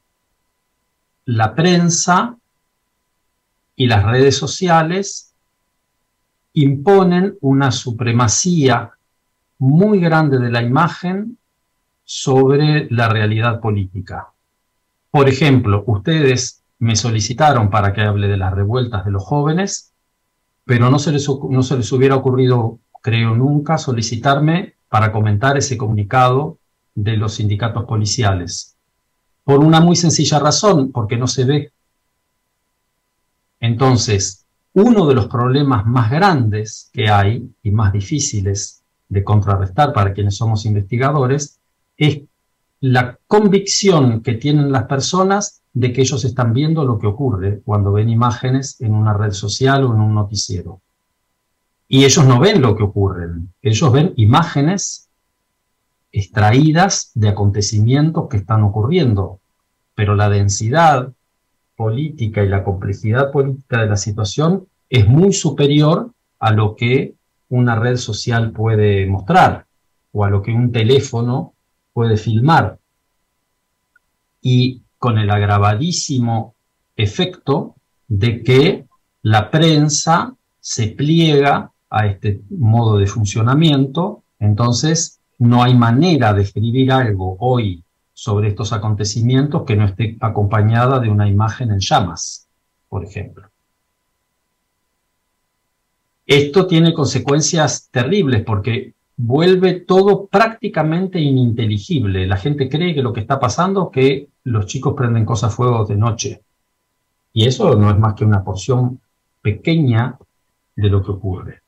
la prensa y las redes sociales imponen una supremacía muy grande de la imagen sobre la realidad política. Por ejemplo, ustedes me solicitaron para que hable de las revueltas de los jóvenes, pero no se les, no se les hubiera ocurrido, creo nunca, solicitarme para comentar ese comunicado de los sindicatos policiales. Por una muy sencilla razón, porque no se ve. Entonces, uno de los problemas más grandes que hay y más difíciles de contrarrestar para quienes somos investigadores es la convicción que tienen las personas de que ellos están viendo lo que ocurre cuando ven imágenes en una red social o en un noticiero. Y ellos no ven lo que ocurre, ellos ven imágenes extraídas de acontecimientos que están ocurriendo, pero la densidad política y la complejidad política de la situación es muy superior a lo que una red social puede mostrar o a lo que un teléfono puede filmar. Y con el agravadísimo efecto de que la prensa se pliega a este modo de funcionamiento, entonces no hay manera de escribir algo hoy sobre estos acontecimientos que no esté acompañada de una imagen en llamas, por ejemplo. Esto tiene consecuencias terribles porque vuelve todo prácticamente ininteligible. La gente cree que lo que está pasando es que los chicos prenden cosas a fuego de noche. Y eso no es más que una porción pequeña de lo que ocurre.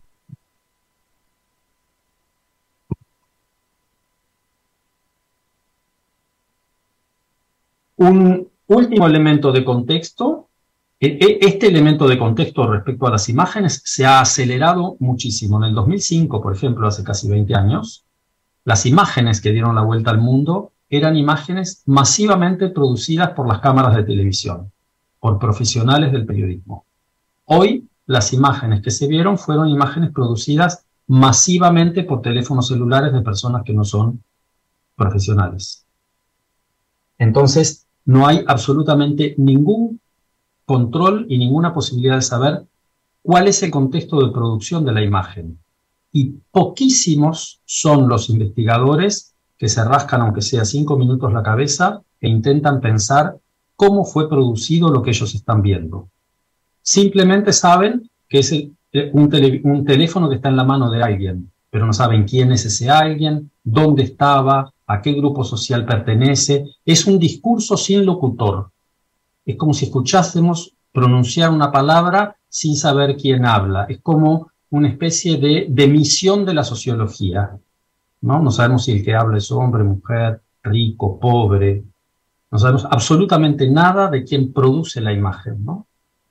Un último elemento de contexto. Este elemento de contexto respecto a las imágenes se ha acelerado muchísimo. En el dos mil cinco, por ejemplo, hace casi veinte años, las imágenes que dieron la vuelta al mundo eran imágenes masivamente producidas por las cámaras de televisión, por profesionales del periodismo. Hoy, las imágenes que se vieron fueron imágenes producidas masivamente por teléfonos celulares de personas que no son profesionales. Entonces, no hay absolutamente ningún control y ninguna posibilidad de saber cuál es el contexto de producción de la imagen. Y poquísimos son los investigadores que se rascan, aunque sea cinco minutos, la cabeza e intentan pensar cómo fue producido lo que ellos están viendo. Simplemente saben que es el, un, tele, un teléfono que está en la mano de alguien, pero no saben quién es ese alguien, dónde estaba, a qué grupo social pertenece. Es un discurso sin locutor. Es como si escuchásemos pronunciar una palabra sin saber quién habla. Es como una especie de demisión de la sociología, ¿no? No sabemos si el que habla es hombre, mujer, rico, pobre. No sabemos absolutamente nada de quién produce la imagen, ¿no?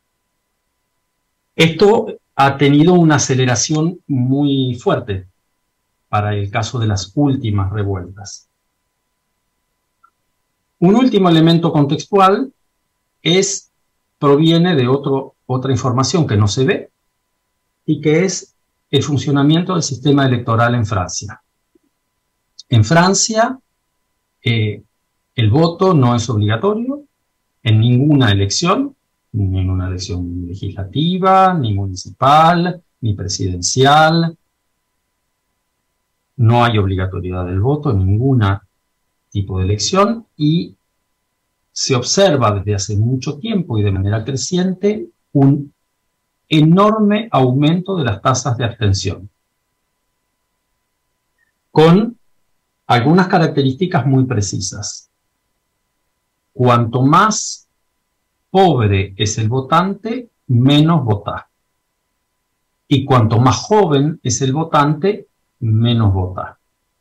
Esto ha tenido una aceleración muy fuerte para el caso de las últimas revueltas. Un último elemento contextual es, proviene de otro, otra información que no se ve y que es el funcionamiento del sistema electoral en Francia. En Francia, eh, el voto no es obligatorio en ninguna elección, ni en una elección legislativa, ni municipal, ni presidencial. No hay obligatoriedad del voto en ningún tipo de elección y se observa desde hace mucho tiempo y de manera creciente un enorme aumento de las tasas de abstención, con algunas características muy precisas. Cuanto más pobre es el votante, menos vota. Y cuanto más joven es el votante, menos vota.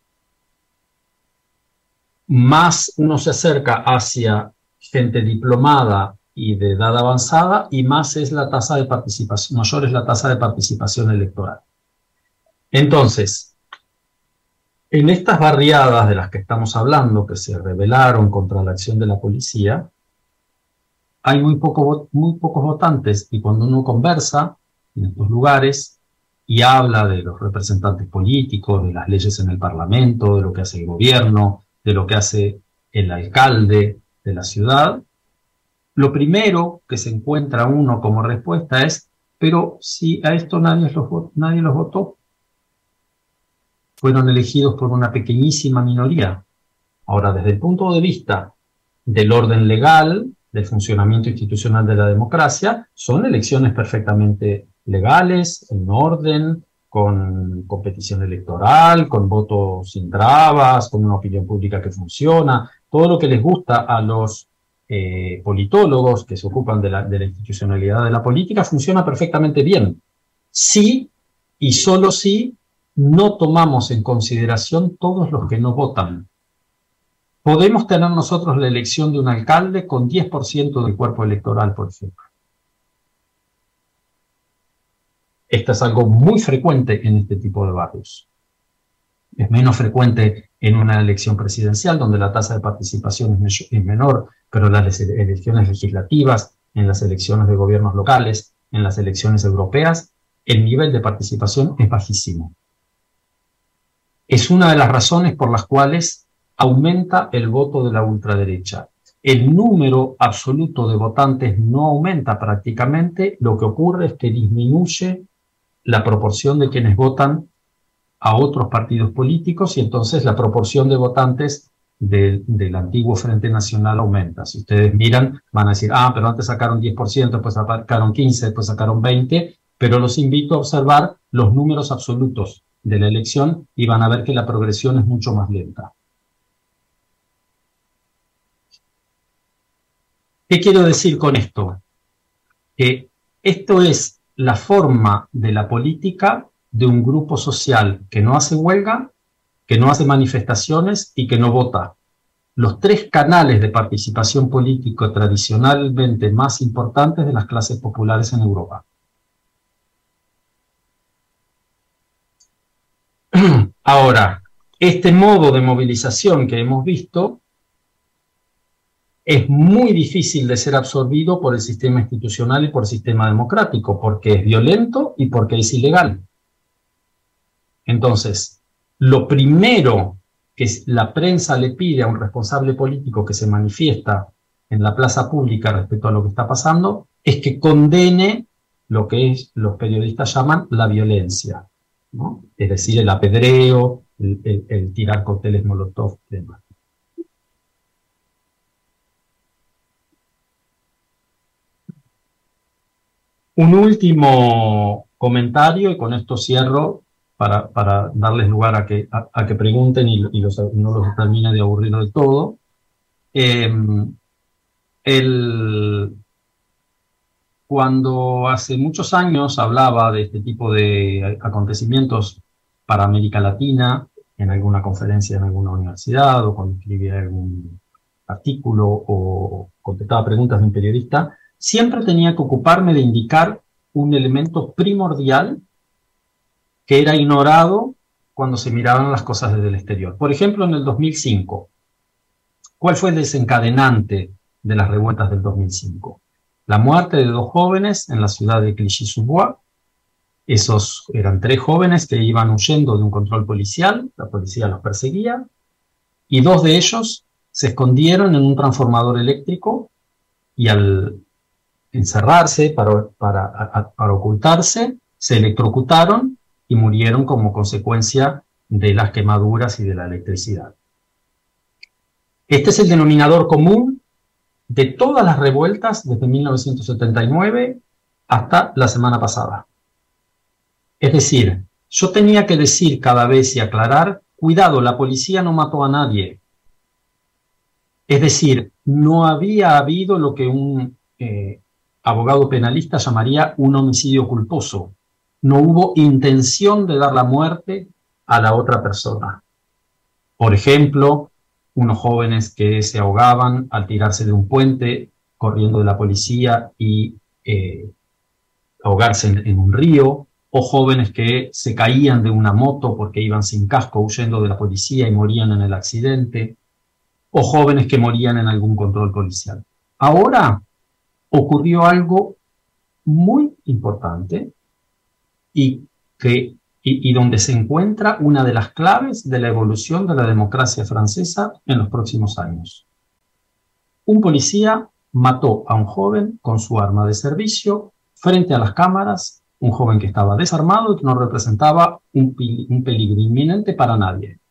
Más uno se acerca hacia gente diplomada y de edad avanzada, y más es la tasa de participación, mayor es la tasa de participación electoral. Entonces, en estas barriadas de las que estamos hablando, que se rebelaron contra la acción de la policía, hay muy, poco, muy pocos votantes, y cuando uno conversa en estos lugares y habla de los representantes políticos, de las leyes en el Parlamento, de lo que hace el gobierno, de lo que hace el alcalde de la ciudad, lo primero que se encuentra uno como respuesta es: pero si a esto nadie los, nadie los votó, fueron elegidos por una pequeñísima minoría. Ahora, desde el punto de vista del orden legal, del funcionamiento institucional de la democracia, son elecciones perfectamente legales, en orden, con competición electoral, con votos sin trabas, con una opinión pública que funciona, todo lo que les gusta a los eh, politólogos que se ocupan de la, de la institucionalidad de la política funciona perfectamente bien. Sí, y solo si no tomamos en consideración todos los que no votan. podemos tener nosotros la elección de un alcalde con diez por ciento del cuerpo electoral, por ejemplo. Esto es algo muy frecuente en este tipo de barrios. Es menos frecuente en una elección presidencial, donde la tasa de participación es menor, pero en las elecciones legislativas, en las elecciones de gobiernos locales, en las elecciones europeas, el nivel de participación es bajísimo. Es una de las razones por las cuales aumenta el voto de la ultraderecha. El número absoluto de votantes no aumenta prácticamente, lo que ocurre es que disminuye la proporción de quienes votan a otros partidos políticos y entonces la proporción de votantes de, del antiguo Frente Nacional aumenta. Si ustedes miran, van a decir, ah, pero antes sacaron diez por ciento, después sacaron quince, después sacaron veinte, pero los invito a observar los números absolutos de la elección y van a ver que la progresión es mucho más lenta. ¿Qué quiero decir con esto? Que esto es la forma de la política de un grupo social que no hace huelga, que no hace manifestaciones y que no vota. Los tres canales de participación política tradicionalmente más importantes de las clases populares en Europa. Ahora, este modo de movilización que hemos visto es muy difícil de ser absorbido por el sistema institucional y por el sistema democrático, porque es violento y porque es ilegal. Entonces, lo primero que la prensa le pide a un responsable político que se manifiesta en la plaza pública respecto a lo que está pasando es que condene lo que es, los periodistas llaman la violencia, ¿no? Es decir, el apedreo, el, el, el tirar cócteles molotov y demás. Un último comentario, y con esto cierro, para, para darles lugar a que, a, a que pregunten y, y los, no los termine de aburrir de todo. Eh, el, cuando hace muchos años hablaba de este tipo de acontecimientos para América Latina, en alguna conferencia en alguna universidad, o cuando escribía algún artículo o contestaba preguntas de un periodista, siempre tenía que ocuparme de indicar un elemento primordial que era ignorado cuando se miraban las cosas desde el exterior. Por ejemplo, en el dos mil cinco, ¿cuál fue el desencadenante de las revueltas del dos mil cinco? La muerte de dos jóvenes en la ciudad de Clichy-sous-Bois. Esos eran tres jóvenes que iban huyendo de un control policial, la policía los perseguía, y dos de ellos se escondieron en un transformador eléctrico y al encerrarse para, para, a, para ocultarse, se electrocutaron y murieron como consecuencia de las quemaduras y de la electricidad. Este es el denominador común de todas las revueltas desde mil novecientos setenta y nueve hasta la semana pasada. Es decir, yo tenía que decir cada vez y aclarar, cuidado, la policía no mató a nadie. Es decir, no había habido lo que un eh, abogado penalista llamaría un homicidio culposo. No hubo intención de dar la muerte a la otra persona. Por ejemplo, unos jóvenes que se ahogaban al tirarse de un puente, corriendo de la policía y eh, ahogarse en, en un río, o jóvenes que se caían de una moto porque iban sin casco huyendo de la policía y morían en el accidente, o jóvenes que morían en algún control policial. Ahora ocurrió algo muy importante y, que, y, y donde se encuentra una de las claves de la evolución de la democracia francesa en los próximos años. Un policía mató a un joven con su arma de servicio frente a las cámaras, un joven que estaba desarmado y que no representaba un, un peligro inminente para nadie.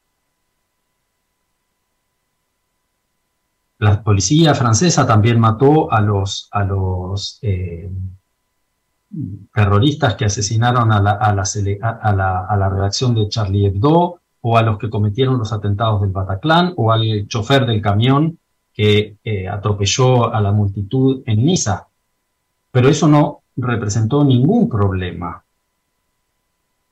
La policía francesa también mató a los, a los eh, terroristas que asesinaron a la, a, la, a, la, a la redacción de Charlie Hebdo, o a los que cometieron los atentados del Bataclan, o al chofer del camión que eh, atropelló a la multitud en Niza. Pero eso no representó ningún problema.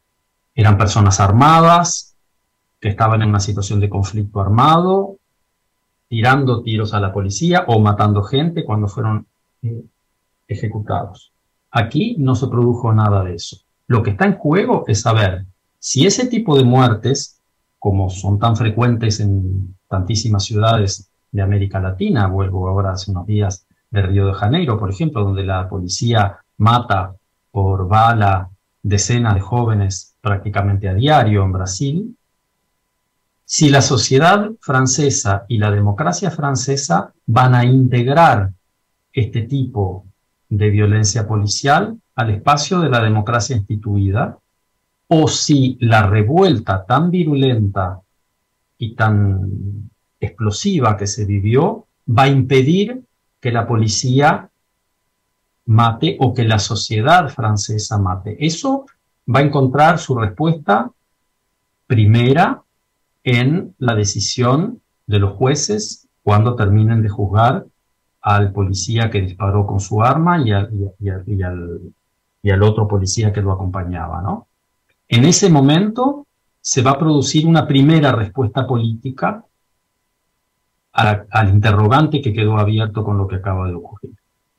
Eran personas armadas, que estaban en una situación de conflicto armado, tirando tiros a la policía o matando gente cuando fueron eh, ejecutados. Aquí no se produjo nada de eso. Lo que está en juego es saber si ese tipo de muertes, como son tan frecuentes en tantísimas ciudades de América Latina, vuelvo ahora hace unos días de Río de Janeiro, por ejemplo, donde la policía mata por bala decenas de jóvenes prácticamente a diario en Brasil, si la sociedad francesa y la democracia francesa van a integrar este tipo de violencia policial al espacio de la democracia instituida, o si la revuelta tan virulenta y tan explosiva que se vivió va a impedir que la policía mate o que la sociedad francesa mate. Eso va a encontrar su respuesta primera en la decisión de los jueces cuando terminen de juzgar al policía que disparó con su arma y al, y, y, y al, y al otro policía que lo acompañaba, ¿no? En ese momento se va a producir una primera respuesta política a, al interrogante que quedó abierto con lo que acaba de ocurrir.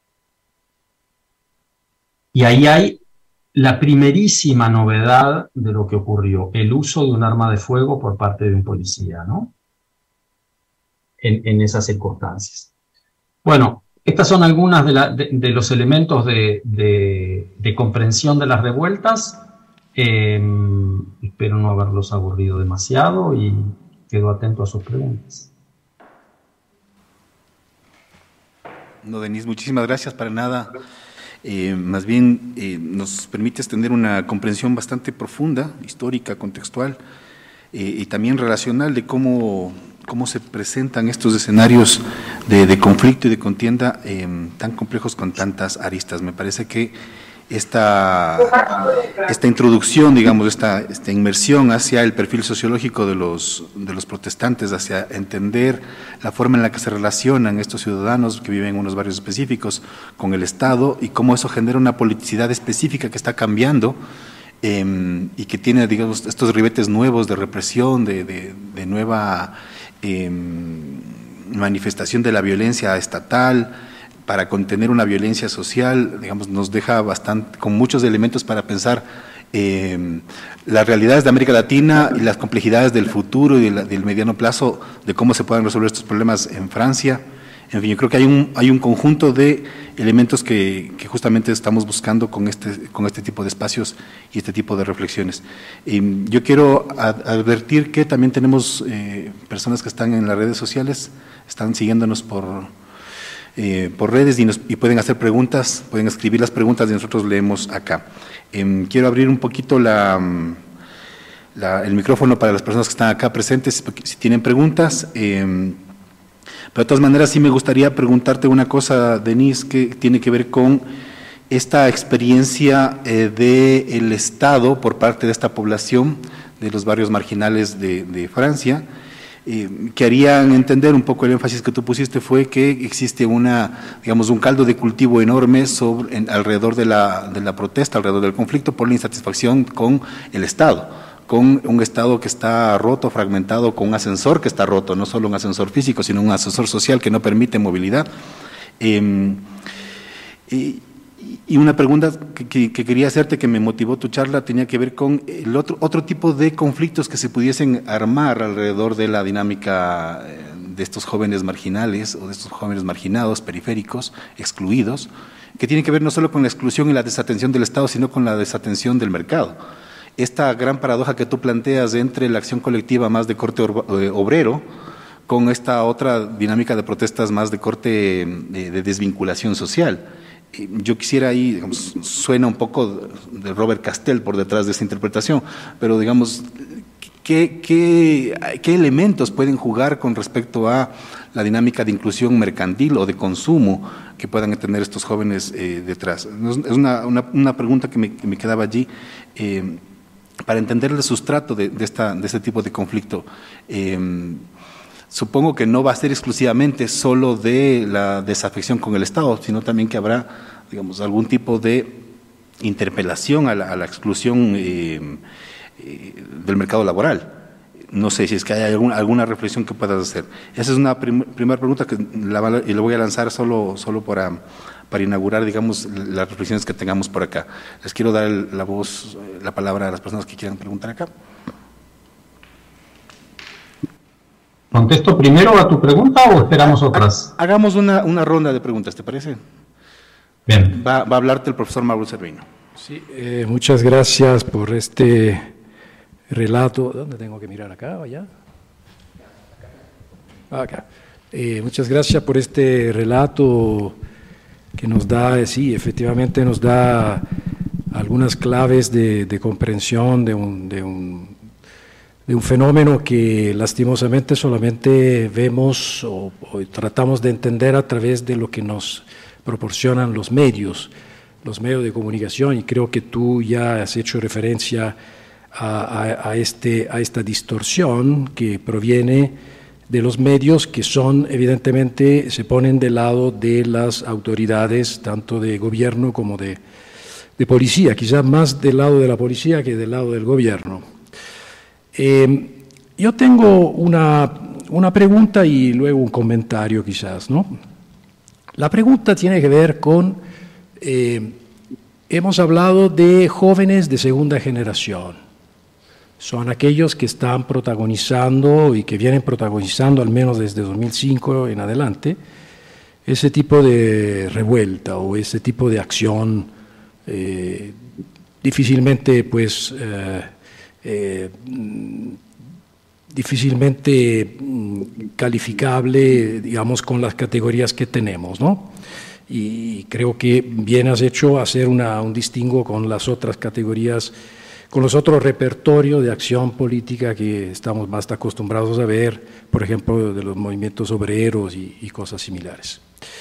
Y ahí hay la primerísima novedad de lo que ocurrió, el uso de un arma de fuego por parte de un policía, ¿no? En, en esas circunstancias. Bueno, estas son algunas de, la, de, de los elementos de, de, de comprensión de las revueltas. Eh, espero no haberlos aburrido demasiado y quedo atento a sus preguntas. No, Denise, muchísimas gracias. Para nada, eh, más bien eh, nos permites tener una comprensión bastante profunda, histórica, contextual eh, y también relacional de cómo, cómo se presentan estos escenarios de, de conflicto y de contienda eh, tan complejos con tantas aristas. Me parece que Esta, esta introducción, digamos, esta, esta inmersión hacia el perfil sociológico de los, de los protestantes, hacia entender la forma en la que se relacionan estos ciudadanos que viven en unos barrios específicos con el Estado y cómo eso genera una politicidad específica que está cambiando eh, y que tiene, digamos, estos ribetes nuevos de represión, de, de, de nueva eh, manifestación de la violencia estatal, para contener una violencia social, digamos, nos deja bastante, con muchos elementos para pensar eh, las realidades de América Latina y las complejidades del futuro y del, del mediano plazo, de cómo se pueden resolver estos problemas en Francia. En fin, yo creo que hay un, hay un conjunto de elementos que, que justamente estamos buscando con este, con este tipo de espacios y este tipo de reflexiones. Eh, yo quiero ad, advertir que también tenemos eh, personas que están en las redes sociales, están siguiéndonos por... Eh, por redes y, nos, y pueden hacer preguntas, pueden escribir las preguntas y nosotros leemos acá. Eh, quiero abrir un poquito la, la, el micrófono para las personas que están acá presentes, si tienen preguntas. Eh, pero de todas maneras sí me gustaría preguntarte una cosa, Denise, que tiene que ver con esta experiencia eh, del Estado por parte de esta población de los barrios marginales de, de Francia. Eh, que harían entender un poco el énfasis que tú pusiste fue que existe una, digamos, un caldo de cultivo enorme sobre, en, alrededor de la, de la protesta, alrededor del conflicto por la insatisfacción con el Estado, con un Estado que está roto, fragmentado, con un ascensor que está roto, no solo un ascensor físico, sino un ascensor social que no permite movilidad. Eh, y, Y una pregunta que, que, que quería hacerte, que me motivó tu charla, tenía que ver con el otro, otro tipo de conflictos que se pudiesen armar alrededor de la dinámica de estos jóvenes marginales o de estos jóvenes marginados, periféricos, excluidos, que tienen que ver no solo con la exclusión y la desatención del Estado, sino con la desatención del mercado. Esta gran paradoja que tú planteas entre la acción colectiva más de corte obrero con esta otra dinámica de protestas más de corte de, de desvinculación social. Yo quisiera ahí, digamos, suena un poco de Robert Castell por detrás de esta interpretación, pero digamos, ¿qué, qué, qué elementos pueden jugar con respecto a la dinámica de inclusión mercantil o de consumo que puedan tener estos jóvenes eh, detrás? Es una, una, una pregunta que me, que me quedaba allí eh, para entender el sustrato de, de, esta, de este tipo de conflicto. Eh, Supongo que no va a ser exclusivamente solo de la desafección con el Estado, sino también que habrá, digamos, algún tipo de interpelación a la, a la exclusión eh, eh, del mercado laboral. no sé si es que hay alguna, alguna reflexión que puedas hacer. Esa es una prim primera pregunta que la, y la voy a lanzar solo, solo para, para inaugurar, digamos, las reflexiones que tengamos por acá. Les quiero dar el, la voz, la palabra a las personas que quieran preguntar acá. ¿Contesto primero a tu pregunta o esperamos otras? Hagamos una, una ronda de preguntas, ¿te parece? Bien. Va, va a hablarte el profesor Mauro Cervino. Sí, eh, muchas gracias por este relato. ¿Dónde tengo que mirar? ¿Acá o allá? Acá. Eh, muchas gracias por este relato que nos da, eh, sí, efectivamente nos da algunas claves de, de comprensión de un, de un de un fenómeno que lastimosamente solamente vemos o, o tratamos de entender a través de lo que nos proporcionan los medios, los medios de comunicación, y creo que tú ya has hecho referencia a, a, a, este, a esta distorsión que proviene de los medios, que son, evidentemente, se ponen del lado de las autoridades, tanto de gobierno como de, de policía, quizás más del lado de la policía que del lado del gobierno. Eh, yo tengo una, una pregunta y luego un comentario quizás, ¿no? La pregunta tiene que ver con, eh, hemos hablado de jóvenes de segunda generación, son aquellos que están protagonizando y que vienen protagonizando al menos desde dos mil cinco en adelante ese tipo de revuelta o ese tipo de acción eh, difícilmente pues eh, Eh, difícilmente calificable, digamos, con las categorías que tenemos, ¿no? Y creo que bien has hecho hacer una, un distingo con las otras categorías, con los otros repertorios de acción política que estamos más acostumbrados a ver, por ejemplo, de los movimientos obreros y, y cosas similares.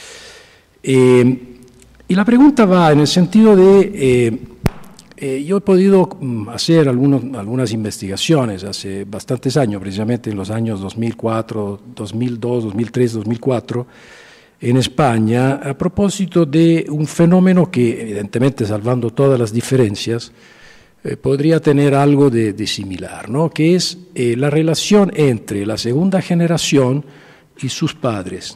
Eh, y la pregunta va en el sentido de... Eh, Eh, yo he podido hacer algunos, algunas investigaciones hace bastantes años, precisamente en los años dos mil cuatro, dos mil dos, dos mil tres, dos mil cuatro, en España, a propósito de un fenómeno que, evidentemente, salvando todas las diferencias, eh, podría tener algo de, de similar, ¿no? Que es eh, la relación entre la segunda generación y sus padres.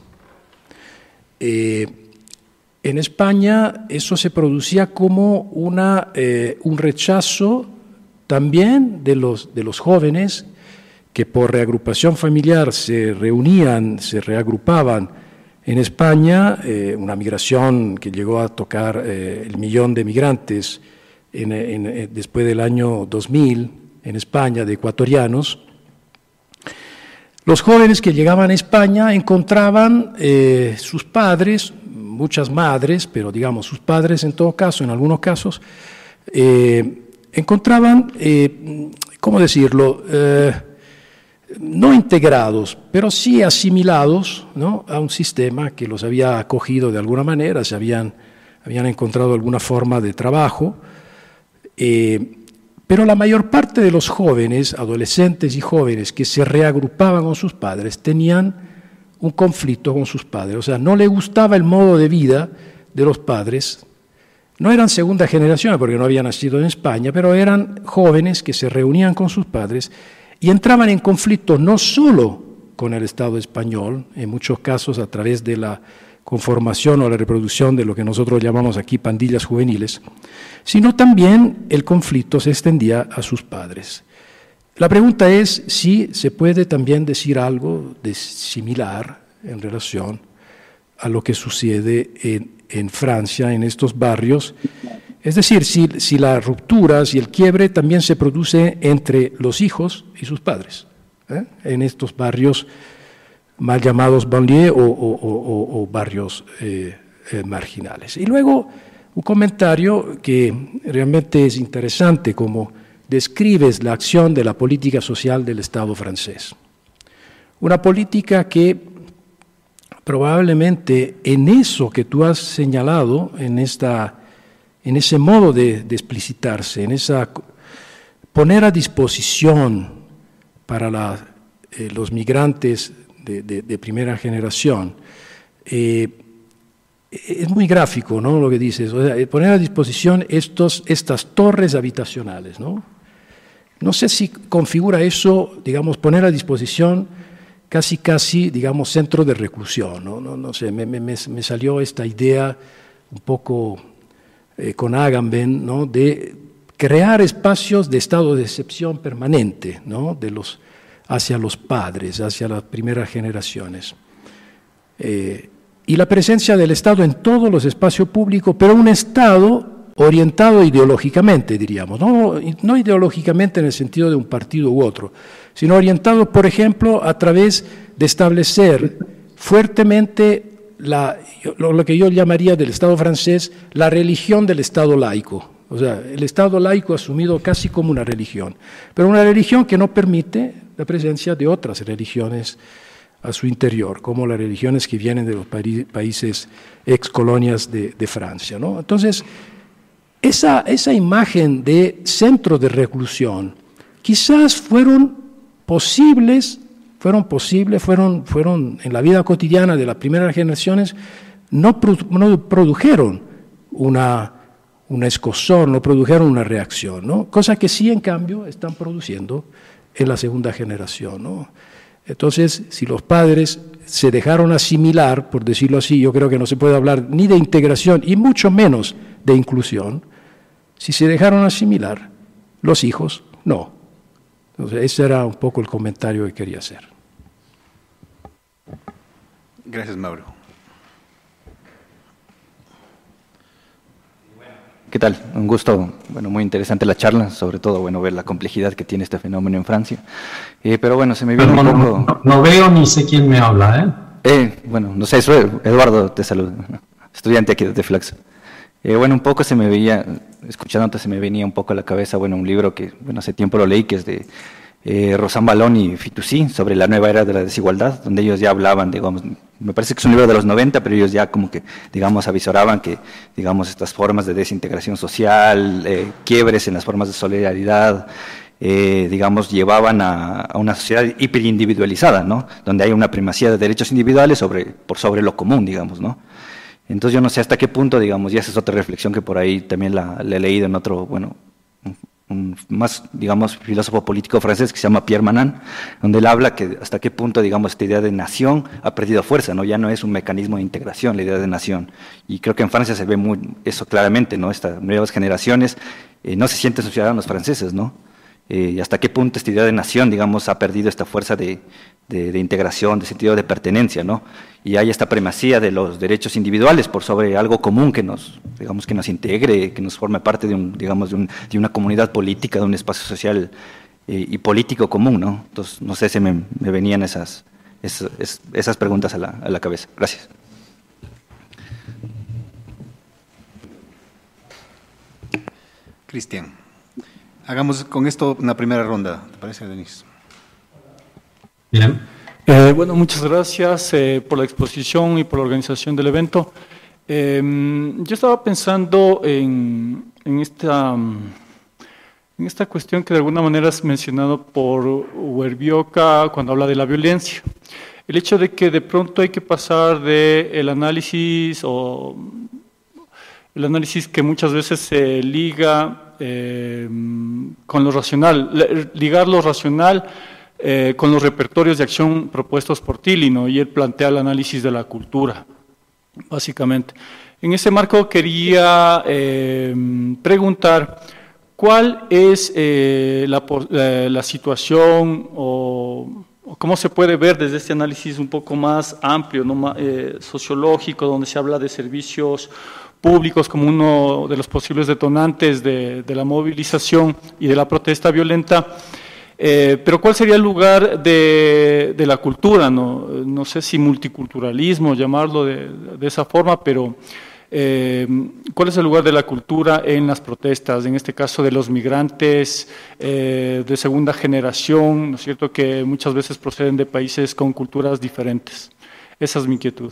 Eh, En España eso se producía como una, eh, un rechazo también de los, de los jóvenes que por reagrupación familiar se reunían, se reagrupaban en España, eh, una migración que llegó a tocar eh, el millón de migrantes en, en, en, después del año dos mil en España, de ecuatorianos. Los jóvenes que llegaban a España encontraban eh, sus padres, muchas madres, pero digamos sus padres en todo caso, en algunos casos, eh, encontraban, eh, ¿cómo decirlo?, eh, no integrados, pero sí asimilados, ¿no?, a un sistema que los había acogido de alguna manera, se habían, habían encontrado alguna forma de trabajo, eh, pero la mayor parte de los jóvenes, adolescentes y jóvenes que se reagrupaban con sus padres tenían un conflicto con sus padres, o sea, no le gustaba el modo de vida de los padres, no eran segunda generación porque no habían nacido en España, pero eran jóvenes que se reunían con sus padres y entraban en conflicto no solo con el Estado español, en muchos casos a través de la conformación o la reproducción de lo que nosotros llamamos aquí pandillas juveniles, sino también el conflicto se extendía a sus padres. La pregunta es si se puede también decir algo de similar en relación a lo que sucede en, en Francia, en estos barrios. Es decir, si, si la ruptura, si el quiebre también se produce entre los hijos y sus padres, ¿eh?, en estos barrios mal llamados banlieue o, o, o, o barrios eh, eh, marginales. Y luego un comentario que realmente es interesante, como describes la acción de la política social del Estado francés. Una política que probablemente en eso que tú has señalado, en, esta, en ese modo de, de explicitarse, en esa poner a disposición para la, eh, los migrantes de, de, de primera generación, eh, es muy gráfico, ¿no?, lo que dices, o sea, poner a disposición estos, estas torres habitacionales, ¿no?, no sé si configura eso, digamos, poner a disposición casi, casi, digamos, centro de reclusión, ¿no? No, no sé, me, me, me salió esta idea un poco eh, con Agamben, ¿no?, de crear espacios de estado de excepción permanente, ¿no?, de los, hacia los padres, hacia las primeras generaciones. Eh, y la presencia del Estado en todos los espacios públicos, pero un Estado orientado ideológicamente, diríamos, no, no ideológicamente en el sentido de un partido u otro, sino orientado, por ejemplo, a través de establecer fuertemente la, lo, lo que yo llamaría del Estado francés, la religión del Estado laico. O sea, el Estado laico asumido casi como una religión, pero una religión que no permite la presencia de otras religiones a su interior, como las religiones que vienen de los países ex colonias de, de Francia, ¿no? Entonces, esa, esa imagen de centro de reclusión quizás fueron posibles, fueron posibles, fueron, fueron en la vida cotidiana de las primeras generaciones, no, no produjeron una, una escozor, no produjeron una reacción, ¿no? Cosa que sí, en cambio, están produciendo en la segunda generación, ¿no? Entonces, si los padres se dejaron asimilar, por decirlo así, yo creo que no se puede hablar ni de integración y mucho menos de inclusión. Si se dejaron asimilar, los hijos no. Entonces, ese era un poco el comentario que quería hacer. Gracias, Mauro. ¿Qué tal? Un gusto, bueno, muy interesante la charla, sobre todo, bueno, ver la complejidad que tiene este fenómeno en Francia. Eh, pero bueno, se me viene Perdón, un poco... No, no veo ni sé quién me habla, ¿eh? Eh, bueno, no sé, soy Eduardo, te saludo, estudiante aquí de Flaxo. Eh, bueno, un poco se me veía, escuchándote se me venía un poco a la cabeza, bueno, un libro que, bueno, hace tiempo lo leí, que es de eh, Rosan Ballon y Fitoussi, sobre la nueva era de la desigualdad, donde ellos ya hablaban, digamos, me parece que es un libro de los noventa, pero ellos ya como que, digamos, avisoraban que, digamos, estas formas de desintegración social, eh, quiebres en las formas de solidaridad, eh, digamos, llevaban a, a una sociedad hiperindividualizada, ¿no?, donde hay una primacía de derechos individuales sobre, por sobre lo común, digamos, ¿no? Entonces yo no sé hasta qué punto, digamos, y esa es otra reflexión que por ahí también la, la he leído en otro, bueno, un, un más, digamos, filósofo político francés que se llama Pierre Manant, donde él habla que hasta qué punto, digamos, esta idea de nación ha perdido fuerza, ¿no? Ya no es un mecanismo de integración la idea de nación. Y creo que en Francia se ve muy eso claramente, ¿no? Estas nuevas generaciones eh, no se sienten ciudadanos franceses, ¿no? Eh, y hasta qué punto esta idea de nación, digamos, ha perdido esta fuerza de, de, de integración, de sentido de pertenencia, ¿no? Y hay esta primacía de los derechos individuales por sobre algo común que nos, digamos, que nos integre, que nos forme parte de un, digamos, de, un, de una comunidad política, de un espacio social eh, y político común, ¿no? Entonces, no sé si me, me venían esas, esas, esas preguntas a la, a la cabeza. Gracias. Cristian, hagamos con esto una primera ronda, ¿te parece, Denis? Bien. Eh, bueno, muchas gracias eh, por la exposición y por la organización del evento. Eh, yo estaba pensando en, en, esta, en esta cuestión que de alguna manera es mencionado por Huerbioca cuando habla de la violencia. El hecho de que de pronto hay que pasar del análisis o el análisis que muchas veces se liga eh, con lo racional, ligar lo racional Eh, con los repertorios de acción propuestos por Tilly, ¿no? Y él plantea el análisis de la cultura, básicamente. En ese marco quería eh, preguntar cuál es eh, la, la, la situación o, o cómo se puede ver desde este análisis un poco más amplio, ¿no? eh, sociológico, donde se habla de servicios públicos como uno de los posibles detonantes de, de la movilización y de la protesta violenta. Eh, pero ¿cuál sería el lugar de, de la cultura? No, no sé si multiculturalismo, llamarlo de, de esa forma, pero eh, ¿cuál es el lugar de la cultura en las protestas? En este caso de los migrantes eh, de segunda generación, ¿no es cierto?, que muchas veces proceden de países con culturas diferentes. Esa es mi inquietud.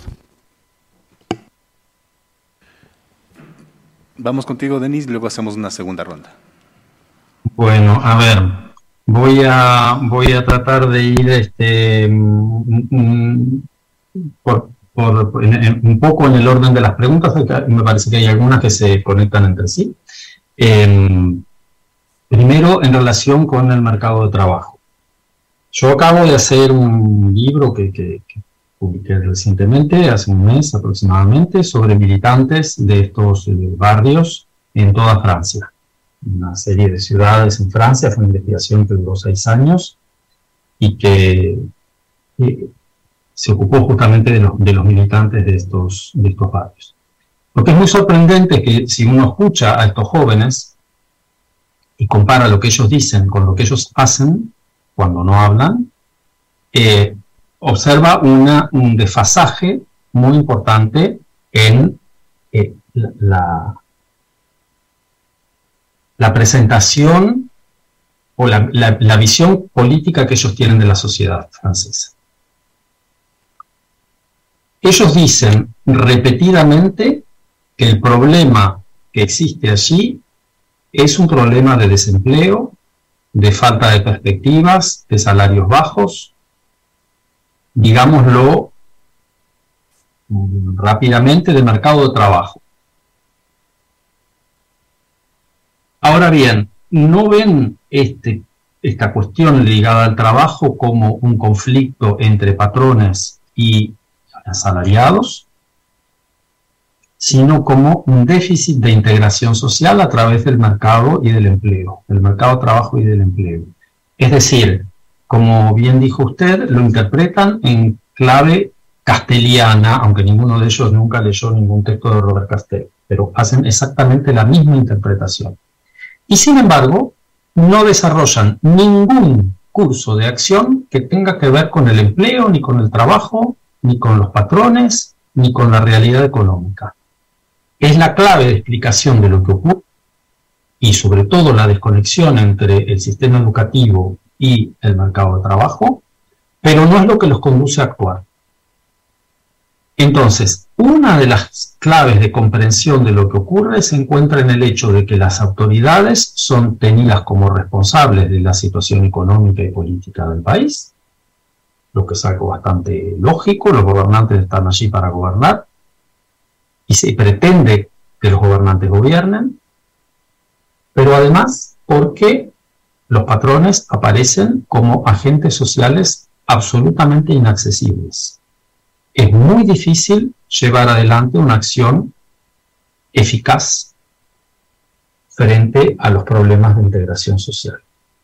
Vamos contigo, Denis, y luego hacemos una segunda ronda. Bueno, a ver. Voy a, voy a tratar de ir este, un, por, por, en, en, un poco en el orden de las preguntas. Me parece que hay algunas que se conectan entre sí. Eh, Primero, en relación con el mercado de trabajo. Yo acabo de hacer un libro que, que, que publiqué recientemente, hace un mes aproximadamente, sobre militantes de estos eh, barrios en toda Francia. Una serie de ciudades en Francia, fue una investigación que duró seis años y que eh, se ocupó justamente de los, de los militantes de estos, de estos barrios. Lo que es muy sorprendente es que si uno escucha a estos jóvenes y compara lo que ellos dicen con lo que ellos hacen cuando no hablan, eh, observa una, un desfasaje muy importante en eh, la, la presentación o la, la, la visión política que ellos tienen de la sociedad francesa. Ellos dicen repetidamente que el problema que existe allí es un problema de desempleo, de falta de perspectivas, de salarios bajos, digámoslo rápidamente, de mercado de trabajo. Ahora bien, no ven este, esta cuestión ligada al trabajo como un conflicto entre patrones y asalariados, sino como un déficit de integración social a través del mercado y del empleo, del mercado de trabajo y del empleo. Es decir, como bien dijo usted, lo interpretan en clave castellana, aunque ninguno de ellos nunca leyó ningún texto de Robert Castell, pero hacen exactamente la misma interpretación. Y sin embargo, no desarrollan ningún curso de acción que tenga que ver con el empleo, ni con el trabajo, ni con los patrones, ni con la realidad económica. Es la clave de explicación de lo que ocurre y sobre todo la desconexión entre el sistema educativo y el mercado de trabajo, pero no es lo que los conduce a actuar. Entonces, una de las claves de comprensión de lo que ocurre se encuentra en el hecho de que las autoridades son tenidas como responsables de la situación económica y política del país, lo que es algo bastante lógico. Los gobernantes están allí para gobernar y se pretende que los gobernantes gobiernen, pero además porque los patrones aparecen como agentes sociales absolutamente inaccesibles. Es muy difícil llevar adelante una acción eficaz frente a los problemas de integración social.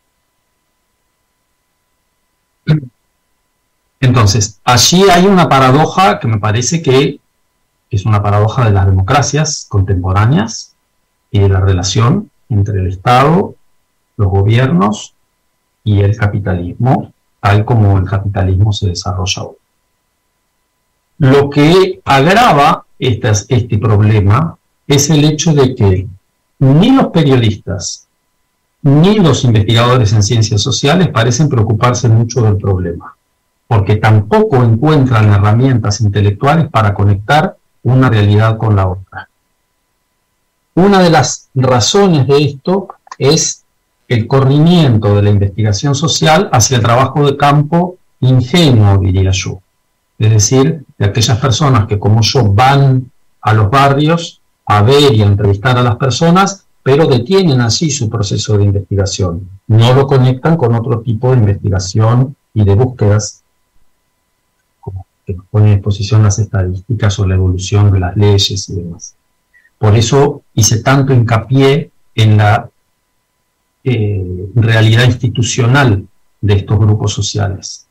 Entonces, allí hay una paradoja que me parece que es una paradoja de las democracias contemporáneas y de la relación entre el Estado, los gobiernos y el capitalismo, tal como el capitalismo se desarrolla hoy. Lo que agrava este, este problema es el hecho de que ni los periodistas ni los investigadores en ciencias sociales parecen preocuparse mucho del problema, porque tampoco encuentran herramientas intelectuales para conectar una realidad con la otra. Una de las razones de esto es el corrimiento de la investigación social hacia el trabajo de campo ingenuo, diría yo. Es decir, de aquellas personas que como yo van a los barrios a ver y a entrevistar a las personas, pero detienen así su proceso de investigación. No lo conectan con otro tipo de investigación y de búsquedas, como que nos pone en exposición las estadísticas o la evolución de las leyes y demás. Por eso hice tanto hincapié en la eh, realidad institucional de estos grupos sociales.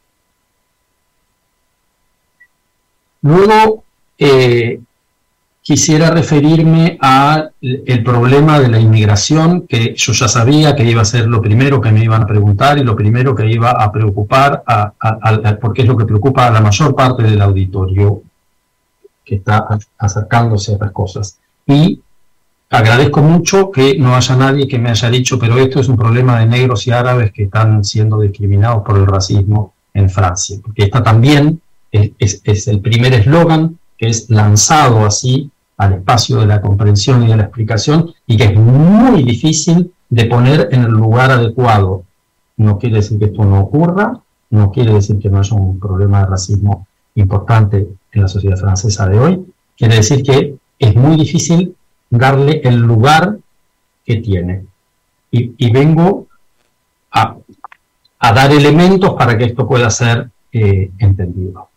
Luego, eh, quisiera referirme al problema de la inmigración, que yo ya sabía que iba a ser lo primero que me iban a preguntar y lo primero que iba a preocupar, a, a, a, porque es lo que preocupa a la mayor parte del auditorio que está acercándose a estas cosas. Y agradezco mucho que no haya nadie que me haya dicho, pero esto es un problema de negros y árabes que están siendo discriminados por el racismo en Francia, porque esta también es, es, es el primer eslogan que es lanzado así al espacio de la comprensión y de la explicación, y que es muy difícil de poner en el lugar adecuado. No quiere decir que esto no ocurra, no quiere decir que no haya un problema de racismo importante en la sociedad francesa de hoy, quiere decir que es muy difícil darle el lugar que tiene. y, y vengo a, a dar elementos para que esto pueda ser eh, entendido.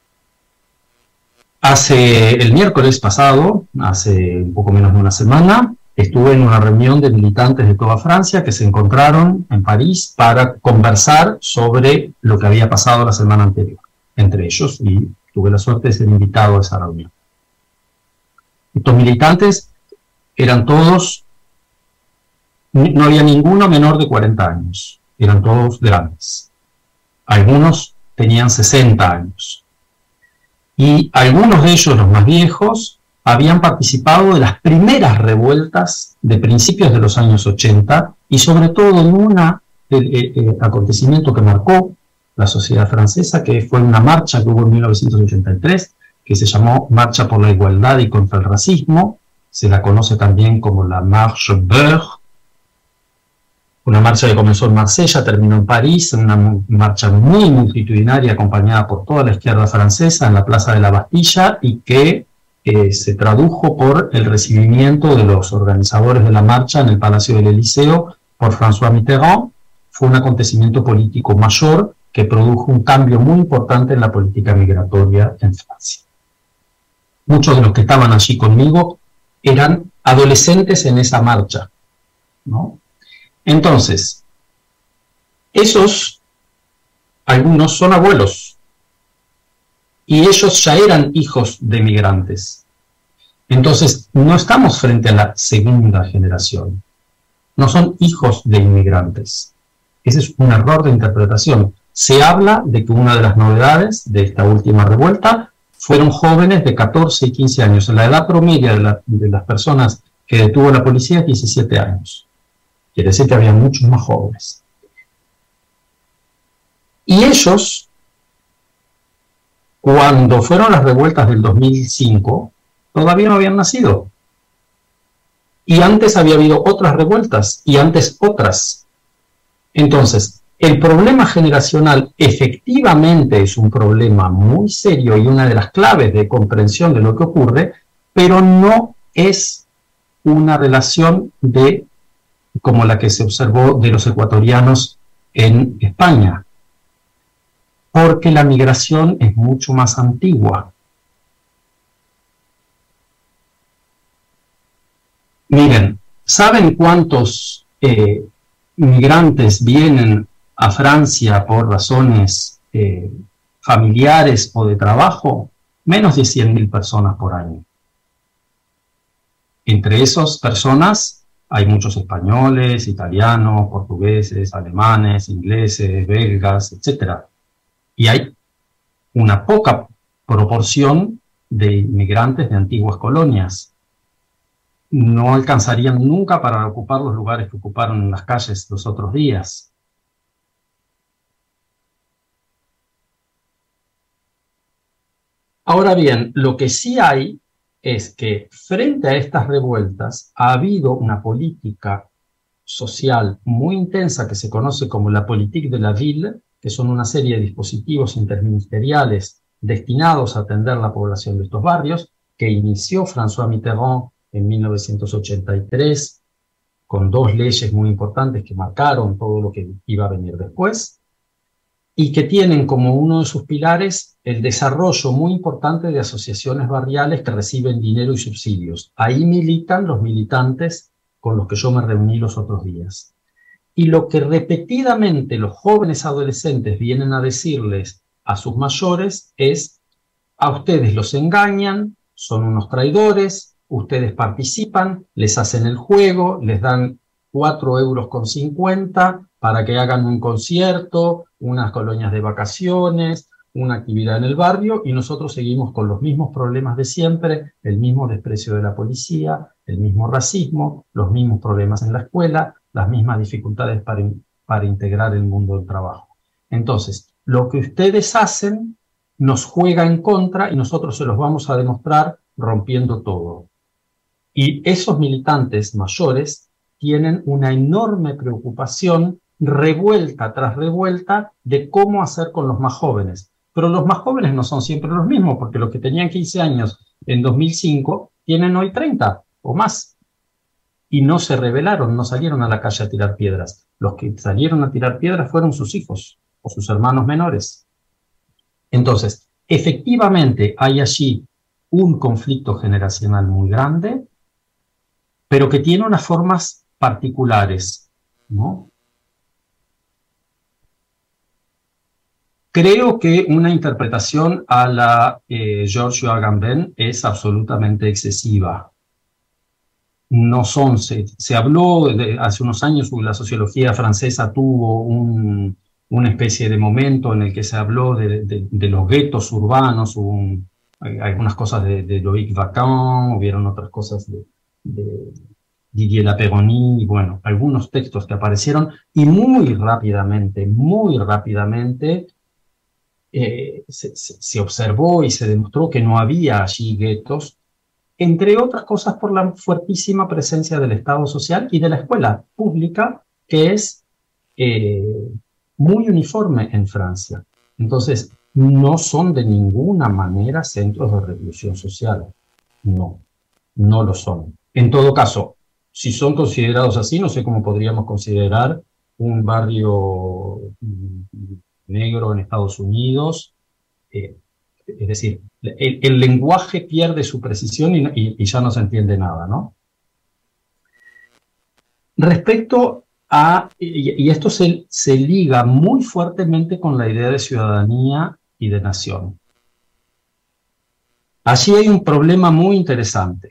Hace el miércoles pasado, hace un poco menos de una semana, estuve en una reunión de militantes de toda Francia que se encontraron en París para conversar sobre lo que había pasado la semana anterior, entre ellos, y tuve la suerte de ser invitado a esa reunión. Estos militantes eran todos, no había ninguno menor de cuarenta años, eran todos grandes. Algunos tenían sesenta años. Y algunos de ellos, los más viejos, habían participado de las primeras revueltas de principios de los años ochenta y sobre todo en un eh, eh, acontecimiento que marcó la sociedad francesa, que fue una marcha que hubo en mil novecientos ochenta y tres, que se llamó Marcha por la Igualdad y contra el Racismo, se la conoce también como la Marche Beurre, una marcha que comenzó en Marsella, terminó en París, una marcha muy multitudinaria acompañada por toda la izquierda francesa en la Plaza de la Bastilla y que eh, se tradujo por el recibimiento de los organizadores de la marcha en el Palacio del Elíseo por François Mitterrand. Fue un acontecimiento político mayor que produjo un cambio muy importante en la política migratoria en Francia. Muchos de los que estaban allí conmigo eran adolescentes en esa marcha, ¿no? Entonces, esos, algunos son abuelos, y ellos ya eran hijos de migrantes. Entonces, no estamos frente a la segunda generación, no son hijos de inmigrantes. Ese es un error de interpretación. Se habla de que una de las novedades de esta última revuelta fueron jóvenes de catorce y quince años. La edad promedio de, la, de las personas que detuvo la policía es diecisiete años. Quiere decir que había muchos más jóvenes. Y ellos, cuando fueron las revueltas del dos mil cinco, todavía no habían nacido. Y antes había habido otras revueltas, y antes otras. Entonces, el problema generacional efectivamente es un problema muy serio y una de las claves de comprensión de lo que ocurre, pero no es una relación de como la que se observó de los ecuatorianos en España, porque la migración es mucho más antigua. Miren, ¿saben cuántos eh, migrantes vienen a Francia por razones eh, familiares o de trabajo? Menos de cien mil personas por año. Entre esas personas hay muchos españoles, italianos, portugueses, alemanes, ingleses, belgas, etcétera. Y hay una poca proporción de inmigrantes de antiguas colonias. No alcanzarían nunca para ocupar los lugares que ocuparon en las calles los otros días. Ahora bien, lo que sí hay es que frente a estas revueltas ha habido una política social muy intensa que se conoce como la politique de la ville, que son una serie de dispositivos interministeriales destinados a atender la población de estos barrios, que inició François Mitterrand en mil novecientos ochenta y tres, con dos leyes muy importantes que marcaron todo lo que iba a venir después, y que tienen como uno de sus pilares el desarrollo muy importante de asociaciones barriales que reciben dinero y subsidios. Ahí militan los militantes con los que yo me reuní los otros días. Y lo que repetidamente los jóvenes adolescentes vienen a decirles a sus mayores es: a ustedes los engañan, son unos traidores, ustedes participan, les hacen el juego, les dan cuatro euros con cincuenta para que hagan un concierto, unas colonias de vacaciones, una actividad en el barrio, y nosotros seguimos con los mismos problemas de siempre, el mismo desprecio de la policía, el mismo racismo, los mismos problemas en la escuela, las mismas dificultades para, in- para integrar el mundo del trabajo. Entonces, lo que ustedes hacen nos juega en contra y nosotros se los vamos a demostrar rompiendo todo. Y esos militantes mayores tienen una enorme preocupación, revuelta tras revuelta, de cómo hacer con los más jóvenes. Pero los más jóvenes no son siempre los mismos, porque los que tenían quince años en dos mil cinco tienen hoy treinta o más. y no se rebelaron, no salieron a la calle a tirar piedras. Los que salieron a tirar piedras fueron sus hijos o sus hermanos menores. Entonces, efectivamente hay allí un conflicto generacional muy grande, pero que tiene unas formas particulares, ¿no? Creo que una interpretación a la eh, Giorgio Agamben es absolutamente excesiva. No son, se, se habló de, hace unos años, la sociología francesa tuvo un, una especie de momento en el que se habló de, de, de los guetos urbanos, hubo un, hay algunas cosas de, de Loïc Vacan, hubieron otras cosas de, de Didier Lapéronie, y bueno, algunos textos que aparecieron, y muy rápidamente, muy rápidamente, Eh, se, se, se observó y se demostró que no había allí guetos, entre otras cosas por la fuertísima presencia del Estado social y de la escuela pública, que es eh, muy uniforme en Francia. Entonces, no son de ninguna manera centros de reclusión social. No, no lo son. En todo caso, si son considerados así, no sé cómo podríamos considerar un barrio negro en Estados Unidos, eh, es decir, el, el lenguaje pierde su precisión y, y, y ya no se entiende nada, ¿no? Respecto a, y, y esto se, se liga muy fuertemente con la idea de ciudadanía y de nación. Allí hay un problema muy interesante.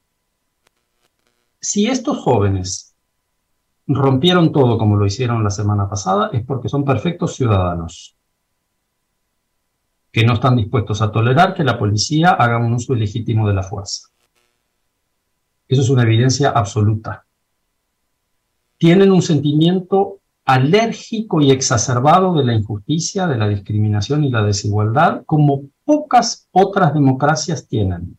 Si estos jóvenes rompieron todo como lo hicieron la semana pasada, es porque son perfectos ciudadanos, que no están dispuestos a tolerar que la policía haga un uso ilegítimo de la fuerza. Eso es una evidencia absoluta. Tienen un sentimiento alérgico y exacerbado de la injusticia, de la discriminación y la desigualdad, como pocas otras democracias tienen.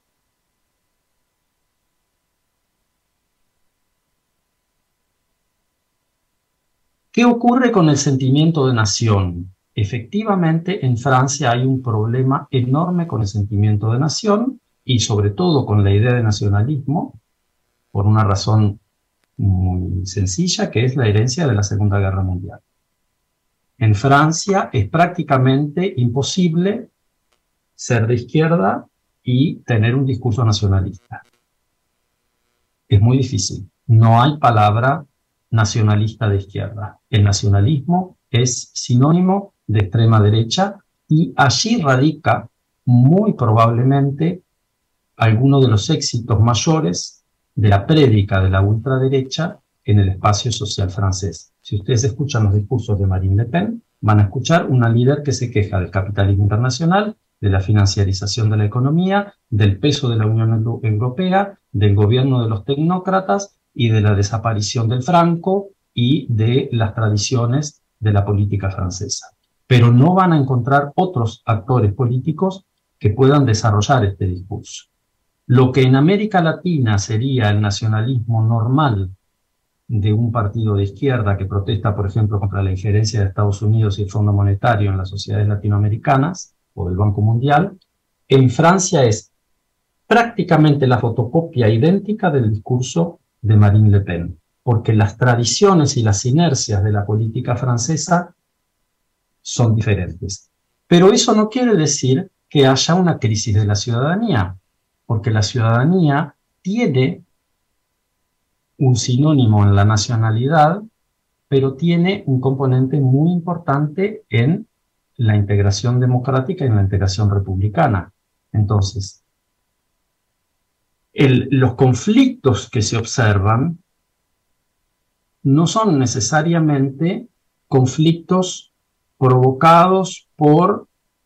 ¿Qué ocurre con el sentimiento de nación? Efectivamente, en Francia hay un problema enorme con el sentimiento de nación y sobre todo con la idea de nacionalismo, por una razón muy sencilla, que es la herencia de la Segunda Guerra Mundial. En Francia es prácticamente imposible ser de izquierda y tener un discurso nacionalista. Es muy difícil. No hay palabra nacionalista de izquierda. El nacionalismo es sinónimo de extrema derecha y allí radica muy probablemente alguno de los éxitos mayores de la prédica de la ultraderecha en el espacio social francés. Si ustedes escuchan los discursos de Marine Le Pen, van a escuchar una líder que se queja del capitalismo internacional, de la financiarización de la economía, del peso de la Unión Europea, del gobierno de los tecnócratas y de la desaparición del franco y de las tradiciones de la política francesa. Pero no van a encontrar otros actores políticos que puedan desarrollar este discurso. Lo que en América Latina sería el nacionalismo normal de un partido de izquierda que protesta, por ejemplo, contra la injerencia de Estados Unidos y el Fondo Monetario en las sociedades latinoamericanas o del Banco Mundial, en Francia es prácticamente la fotocopia idéntica del discurso de Marine Le Pen, porque las tradiciones y las inercias de la política francesa son diferentes. Pero eso no quiere decir que haya una crisis de la ciudadanía, porque la ciudadanía tiene un sinónimo en la nacionalidad, pero tiene un componente muy importante en la integración democrática y en la integración republicana. Entonces, el, los conflictos que se observan no son necesariamente conflictos provocados por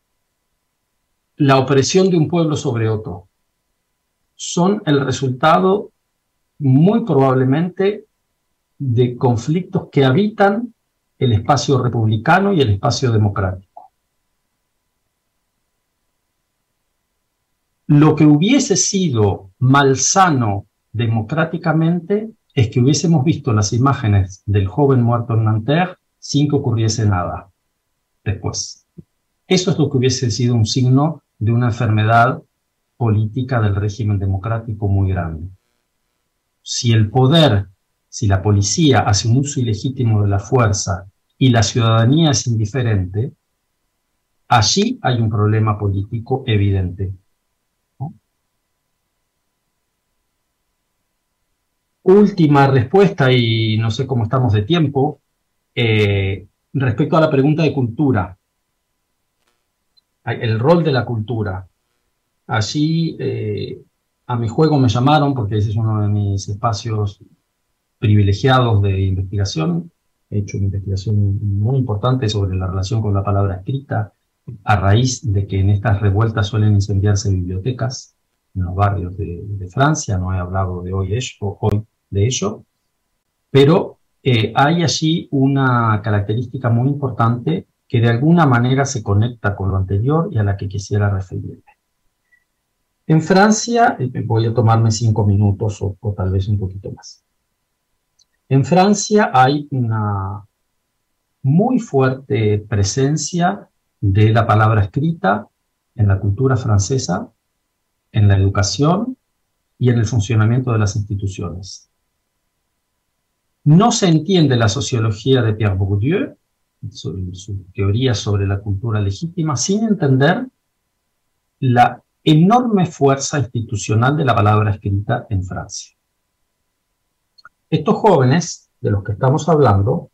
la opresión de un pueblo sobre otro. Son el resultado muy probablemente de conflictos que habitan el espacio republicano y el espacio democrático. Lo que hubiese sido malsano democráticamente es que hubiésemos visto las imágenes del joven muerto en Nanterre sin que ocurriese nada después. Eso es lo que hubiese sido un signo de una enfermedad política del régimen democrático muy grande. si el poder, si la policía hace un uso ilegítimo de la fuerza y la ciudadanía es indiferente, allí hay un problema político evidente, ¿no? Última respuesta, y no sé cómo estamos de tiempo, eh, respecto a la pregunta de cultura, el rol de la cultura. Allí eh, a mi juego me llamaron, porque ese es uno de mis espacios privilegiados de investigación. He hecho una investigación muy importante sobre la relación con la palabra escrita, a raíz de que en estas revueltas suelen incendiarse bibliotecas en los barrios de, de Francia. No he hablado de hoy, hoy de ello, pero eh, hay allí una característica muy importante que de alguna manera se conecta con lo anterior y a la que quisiera referirme. En Francia, voy a tomarme cinco minutos o, o tal vez un poquito más. En Francia hay una muy fuerte presencia de la palabra escrita en la cultura francesa, en la educación y en el funcionamiento de las instituciones. No se entiende la sociología de Pierre Bourdieu, su, su teoría sobre la cultura legítima, sin entender la enorme fuerza institucional de la palabra escrita en Francia. Estos jóvenes de los que estamos hablando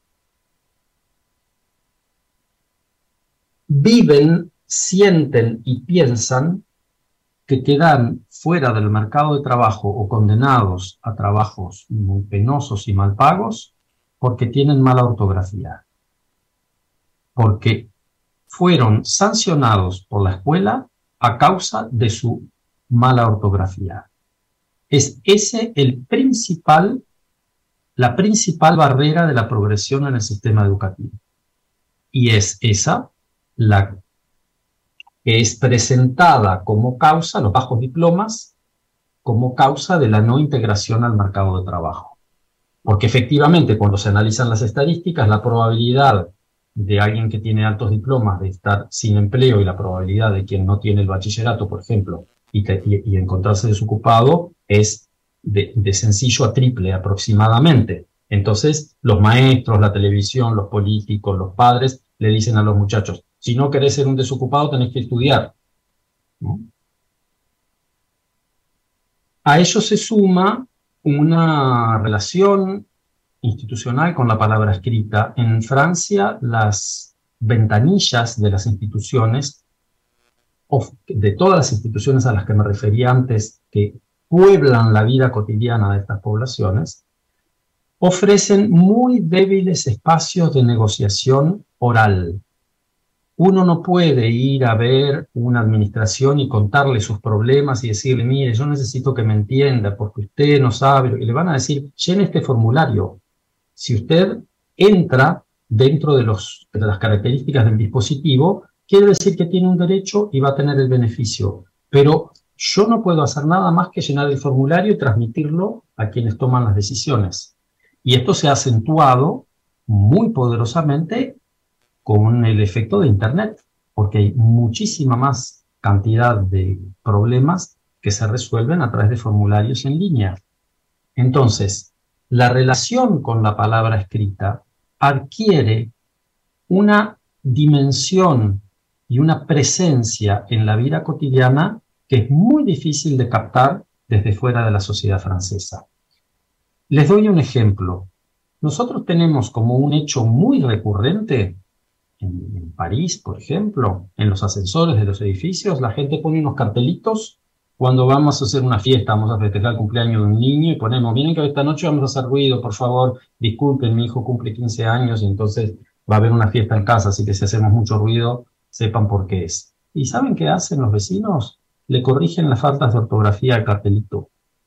viven, sienten y piensan que quedan fuera del mercado de trabajo o condenados a trabajos muy penosos y mal pagos porque tienen mala ortografía, porque fueron sancionados por la escuela a causa de su mala ortografía. Es ese el principal, la principal barrera de la progresión en el sistema educativo. Y es esa la que es presentada como causa, los bajos diplomas, como causa de la no integración al mercado de trabajo. Porque efectivamente, cuando se analizan las estadísticas, la probabilidad de alguien que tiene altos diplomas de estar sin empleo y la probabilidad de quien no tiene el bachillerato, por ejemplo, y, te, y, y encontrarse desocupado es de, de sencillo a triple aproximadamente. Entonces, los maestros, la televisión, los políticos, los padres le dicen a los muchachos: si no querés ser un desocupado, tenés que estudiar, ¿no? A ello se suma una relación institucional con la palabra escrita. En Francia, las ventanillas de las instituciones, de todas las instituciones a las que me refería antes, que pueblan la vida cotidiana de estas poblaciones, ofrecen muy débiles espacios de negociación oral. Uno no puede ir a ver una administración y contarle sus problemas y decirle: mire, yo necesito que me entienda porque usted no sabe. Y le van a decir: llene este formulario. Si usted entra dentro de, los, de las características del dispositivo, quiere decir que tiene un derecho y va a tener el beneficio. Pero yo no puedo hacer nada más que llenar el formulario y transmitirlo a quienes toman las decisiones. Y esto se ha acentuado muy poderosamente con el efecto de Internet, porque hay muchísima más cantidad de problemas que se resuelven a través de formularios en línea. Entonces, la relación con la palabra escrita adquiere una dimensión y una presencia en la vida cotidiana que es muy difícil de captar desde fuera de la sociedad francesa. Les doy un ejemplo. Nosotros tenemos como un hecho muy recurrente en, en París, por ejemplo, en los ascensores de los edificios, la gente pone unos cartelitos cuando vamos a hacer una fiesta, vamos a festejar el cumpleaños de un niño y ponemos: miren que esta noche vamos a hacer ruido, por favor, disculpen, mi hijo cumple quince años y entonces va a haber una fiesta en casa, así que si hacemos mucho ruido, sepan por qué es. ¿Y saben qué hacen los vecinos? Le corrigen las faltas de ortografía al cartelito.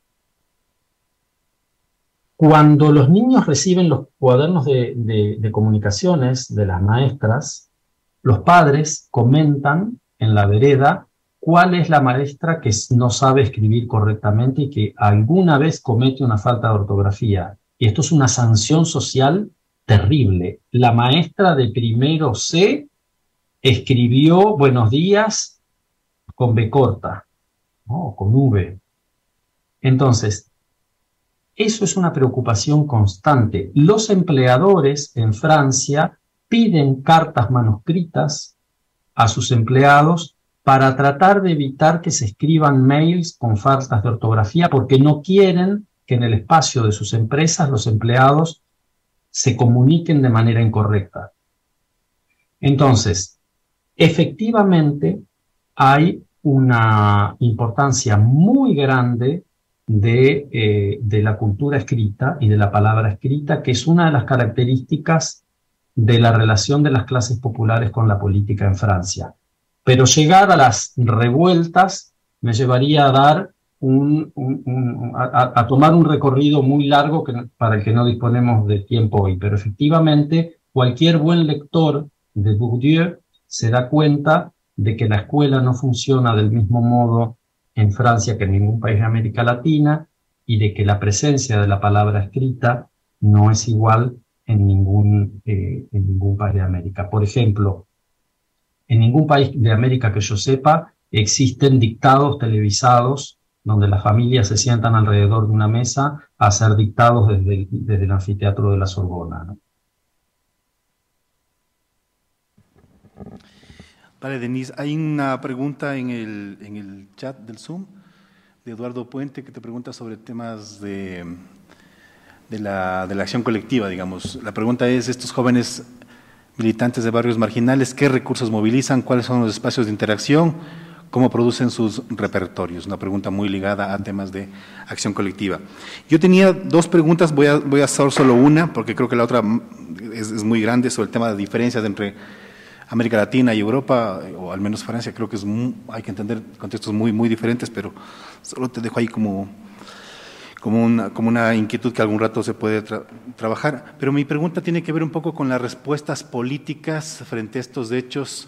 Cuando los niños reciben los cuadernos de, de, de comunicaciones de las maestras, los padres comentan en la vereda cuál es la maestra que no sabe escribir correctamente y que alguna vez comete una falta de ortografía. Y esto es una sanción social terrible. La maestra de primero C escribió buenos días con B corta, ¿no? Con V. Entonces, eso es una preocupación constante. Los empleadores en Francia piden cartas manuscritas a sus empleados para tratar de evitar que se escriban mails con faltas de ortografía, porque no quieren que en el espacio de sus empresas los empleados se comuniquen de manera incorrecta. Entonces, efectivamente, hay una importancia muy grande de, eh, de la cultura escrita y de la palabra escrita, que es una de las características de la relación de las clases populares con la política en Francia. Pero llegar a las revueltas me llevaría a dar un, un, un a, a tomar un recorrido muy largo que, para el que no disponemos de tiempo hoy. Pero efectivamente, cualquier buen lector de Bourdieu se da cuenta de que la escuela no funciona del mismo modo en Francia que en ningún país de América Latina, y de que la presencia de la palabra escrita no es igual en ningún, eh, en ningún país de América. Por ejemplo, en ningún país de América que yo sepa existen dictados televisados donde las familias se sientan alrededor de una mesa a hacer dictados desde el, desde el anfiteatro de la Sorbona, ¿no? Vale, Denise, hay una pregunta en el, en el chat del Zoom de Eduardo Puente que te pregunta sobre temas de, de, la, de la acción colectiva, digamos. La pregunta es, estos jóvenes militantes de barrios marginales, ¿qué recursos movilizan? ¿Cuáles son los espacios de interacción? ¿Cómo producen sus repertorios? Una pregunta muy ligada a temas de acción colectiva. Yo tenía dos preguntas, voy a, voy a hacer solo una, porque creo que la otra es, es muy grande, sobre el tema de diferencias entre América Latina y Europa, o al menos Francia. Creo que es muy, hay que entender contextos muy, muy diferentes, pero solo te dejo ahí como, como, una, como una inquietud que algún rato se puede tra trabajar. Pero mi pregunta tiene que ver un poco con las respuestas políticas frente a estos hechos.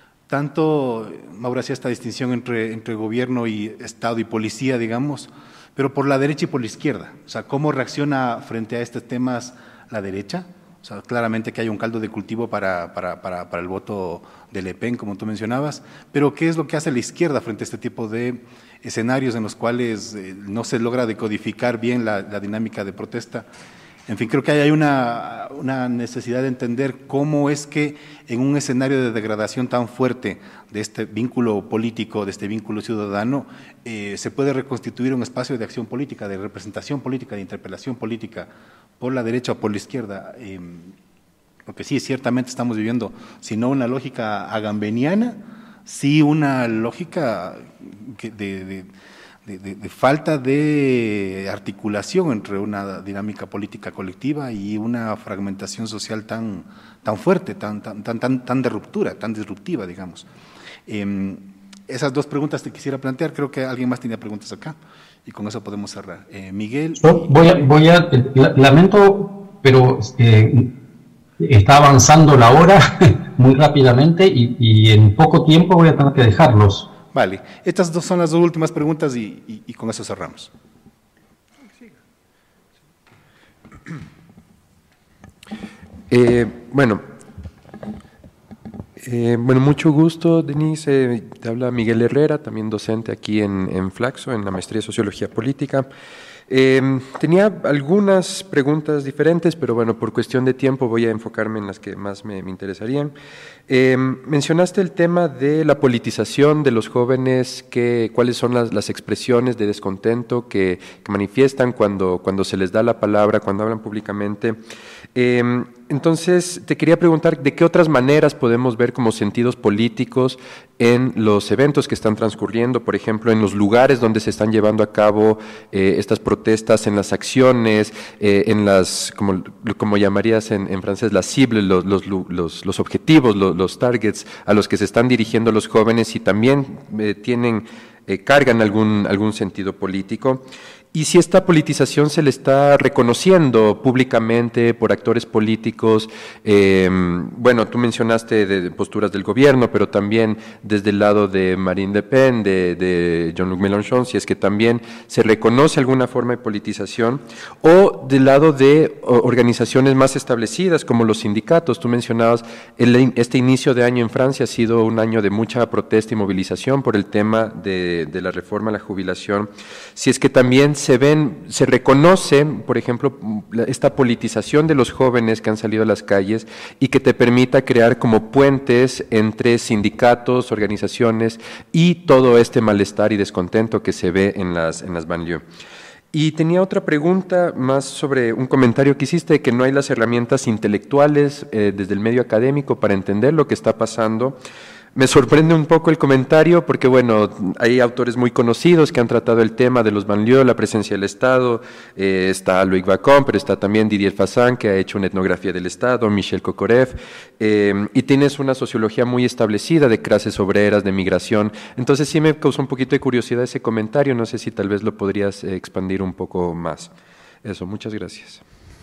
Tanto, Mauro hacía esta distinción entre, entre gobierno y Estado y policía, digamos, pero por la derecha y por la izquierda. O sea, ¿cómo reacciona frente a estos temas la derecha? O sea, claramente que hay un caldo de cultivo para, para, para, para el voto de Le Pen, como tú mencionabas, pero ¿qué es lo que hace la izquierda frente a este tipo de escenarios en los cuales eh, no se logra decodificar bien la, la dinámica de protesta? En fin, creo que hay una, una necesidad de entender cómo es que en un escenario de degradación tan fuerte de este vínculo político, de este vínculo ciudadano, eh, se puede reconstituir un espacio de acción política, de representación política, de interpelación política, por la derecha o por la izquierda. Eh, porque sí, ciertamente estamos viviendo, si no una lógica agambeniana, sí una lógica de, de, de, de, de falta de articulación entre una dinámica política colectiva y una fragmentación social tan, tan fuerte, tan, tan, tan, tan, tan de ruptura, tan disruptiva, digamos. Eh, esas dos preguntas te quisiera plantear, creo que alguien más tenía preguntas acá. Y con eso podemos cerrar. Eh, Miguel. Yo voy a, voy a lamento, pero eh, está avanzando la hora muy rápidamente y, y en poco tiempo voy a tener que dejarlos. Vale, estas dos son las dos últimas preguntas y, y, y con eso cerramos. Eh, bueno. Eh, bueno, mucho gusto, Denise. Eh, te habla Miguel Herrera, también docente aquí en, en Flaxo, en la maestría de Sociología Política. Eh, tenía algunas preguntas diferentes, pero bueno, por cuestión de tiempo voy a enfocarme en las que más me, me interesarían. Eh, mencionaste el tema de la politización de los jóvenes, que, cuáles son las, las expresiones de descontento que, que manifiestan cuando, cuando se les da la palabra, cuando hablan públicamente. Eh, entonces, te quería preguntar de qué otras maneras podemos ver como sentidos políticos en los eventos que están transcurriendo, por ejemplo, en los lugares donde se están llevando a cabo eh, estas protestas, en las acciones, eh, en las, como, como llamarías en, en francés, las cibles, los, los, los, los objetivos, los, los targets a los que se están dirigiendo los jóvenes y también eh, tienen, eh, cargan algún, algún sentido político. Y si esta politización se le está reconociendo públicamente por actores políticos, eh, bueno, tú mencionaste de posturas del gobierno, pero también desde el lado de Marine Le Pen, de, de Jean-Luc Mélenchon, si es que también se reconoce alguna forma de politización, o del lado de organizaciones más establecidas como los sindicatos. Tú mencionabas, el, este inicio de año en Francia ha sido un año de mucha protesta y movilización por el tema de, de la reforma a la jubilación. Si es que también se ven, se reconoce, por ejemplo, esta politización de los jóvenes que han salido a las calles y que te permita crear como puentes entre sindicatos, organizaciones y todo este malestar y descontento que se ve en las, en las banlieues. Y tenía otra pregunta más sobre un comentario que hiciste, de que no hay las herramientas intelectuales eh, desde el medio académico para entender lo que está pasando. Me sorprende un poco el comentario porque, bueno, hay autores muy conocidos que han tratado el tema de los banlieues, la presencia del Estado, eh, está Loïc Wacom, pero está también Didier Fassin, que ha hecho una etnografía del Estado, Michel Kokorev, eh, y tienes una sociología muy establecida de clases obreras, de migración. Entonces sí me causó un poquito de curiosidad ese comentario, no sé si tal vez lo podrías eh, expandir un poco más. Eso, muchas gracias.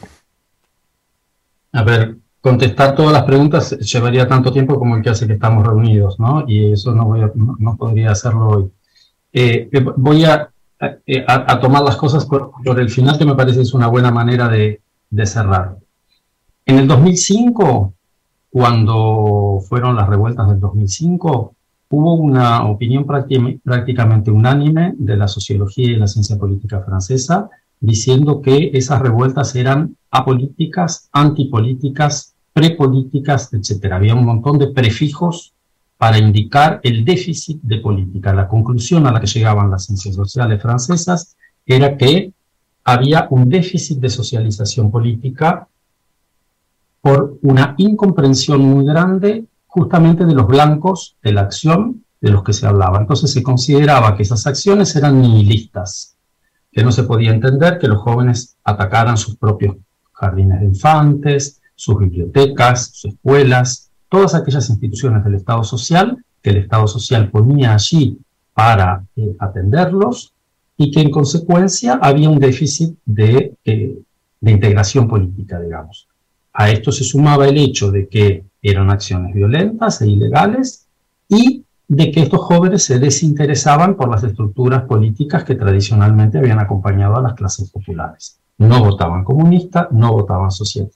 A ver, contestar todas las preguntas llevaría tanto tiempo como el que hace que estamos reunidos, ¿no? Y eso no, voy a, no, no podría hacerlo hoy. Eh, voy a, a, a tomar las cosas por, por el final, que me parece es una buena manera de, de cerrar. En el dos mil cinco, cuando fueron las revueltas del dos mil cinco, hubo una opinión prácticamente unánime de la sociología y la ciencia política francesa, diciendo que esas revueltas eran apolíticas, antipolíticas, prepolíticas, etcétera. Había un montón de prefijos para indicar el déficit de política. La conclusión a la que llegaban las ciencias sociales francesas era que había un déficit de socialización política por una incomprensión muy grande justamente de los blancos de la acción de los que se hablaba. Entonces se consideraba que esas acciones eran nihilistas, que no se podía entender que los jóvenes atacaran sus propios jardines de infantes, sus bibliotecas, sus escuelas, todas aquellas instituciones del Estado social que el Estado social ponía allí para eh, atenderlos, y que en consecuencia había un déficit de, eh, de integración política, digamos. A esto se sumaba el hecho de que eran acciones violentas e ilegales y de que estos jóvenes se desinteresaban por las estructuras políticas que tradicionalmente habían acompañado a las clases populares. No votaban comunista, no votaban socialista.